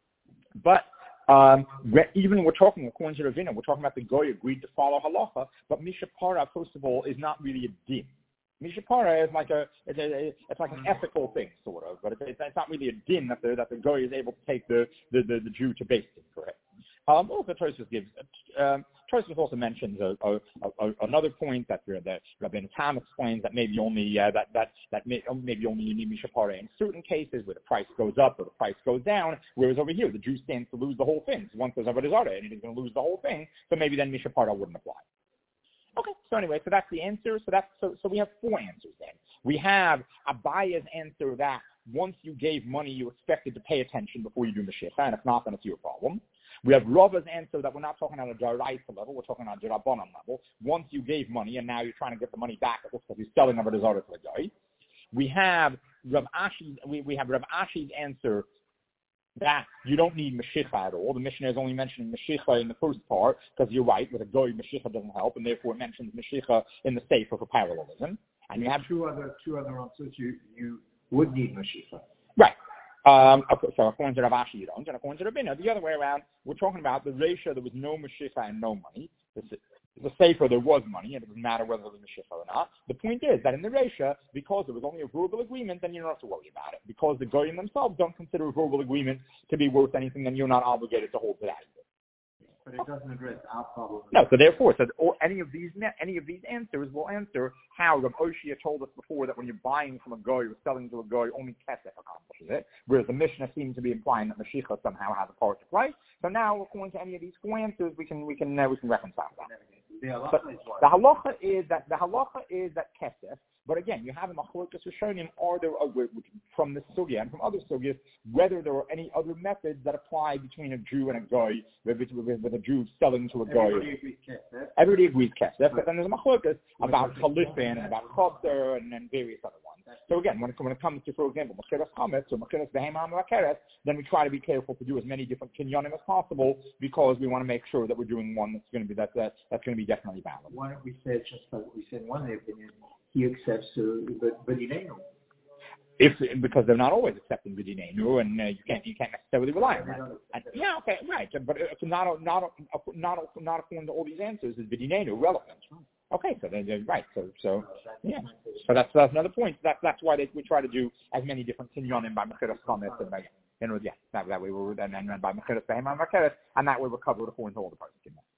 But um, even we're talking, according to Ravina, we're talking about the Goy agreed to follow halacha, but Mishapara, first of all, is not really a din. Mishapara is like a it's, a, it's like an ethical thing, sort of, but it's, it's not really a din that the that the guy is able to take the the, the, the Jew to base it for it. Um, also, Tosfos gives um, Tosfos also mentions a, a, a, another point that that Rabbi Tam explains that maybe only uh, that that that may, maybe only you need Mishapara in certain cases where the price goes up or the price goes down, whereas over here the Jew stands to lose the whole thing. So once there's Avodah Zarah and he's going to lose the whole thing, so maybe then Mishapara wouldn't apply. Okay, so anyway, so that's the answer. So that's so, so we have four answers then. We have Abaya's answer that once you gave money, you expected to pay attention before you do Mashiach, and if not, then it's your problem. We have Rava's answer that we're not talking on a Daraisa level, we're talking on a Darabanan level. Once you gave money and now you're trying to get the money back, it looks like you're selling over the Zara to the guy. We have Rav Ashi's, we, we have Rav Ashi's answer that you don't need Mashiach at all. The Mishnah is only mentioning Mashiach in the first part, because you're right, with a goy, Mashiach doesn't help, and therefore it mentions Mashiach in the Sefer for parallelism. And you have two other two other answers. You you would need Mashiach. Right. Um, okay, so according to Rav Ashi, you don't, and according to Rabbeinu, the other way around, we're talking about the ratio. There was no Mashiach and no money. The, the Sefer, there was money, and it doesn't matter whether there was Mashiach or not. The point is that in the Reisha, because there was only a verbal agreement, then you don't have to worry about it. Because the Goyim themselves don't consider a verbal agreement to be worth anything, then you're not obligated to hold to that either. But it doesn't address our problem. No, so therefore, so or any of these any of these answers will answer how Rav Oshia told us before that when you're buying from a goy or selling to a goy, only Kesef accomplishes it, whereas the Mishnah seems to be implying that Mashiach somehow has a part to play. So now, according to any of these four answers, we can we can uh, we can reconcile that. The halacha, but is the halacha is that the halacha is that Kesef. But again, you have a machlokas rishonim, are there from this sugya and from other sugyas, whether there are any other methods that apply between a Jew and a goy, with, with, with a Jew selling to a goy. Everybody agrees kesef. Everybody agrees kesef, but then there's a machlokas about chalifin and about chabder and, and various other ones. So again, when it, when it comes to, for example, machiras chametz or machiras behema makares, then we try to be careful to do as many different kinyanim as possible because we want to make sure that we're doing one that's going to be that, that that's going to be definitely valid. Why don't we say just like we said in one opinion? He accepts uh, B'dinenu. If because they're not always accepting B'dinenu, and uh, you can't you can't necessarily rely on that. And, yeah, okay, right. But uh, not not not not according to all these answers is B'dinenu relevant. Okay, so they're, they're right. So so yeah. So that's that's another point. That that's why they, we try to do as many different kinyanim by mechiras chametz and by you know yeah that, that way we're and then by mechiras behema and mechiras, and that way we're covered according to all the parts.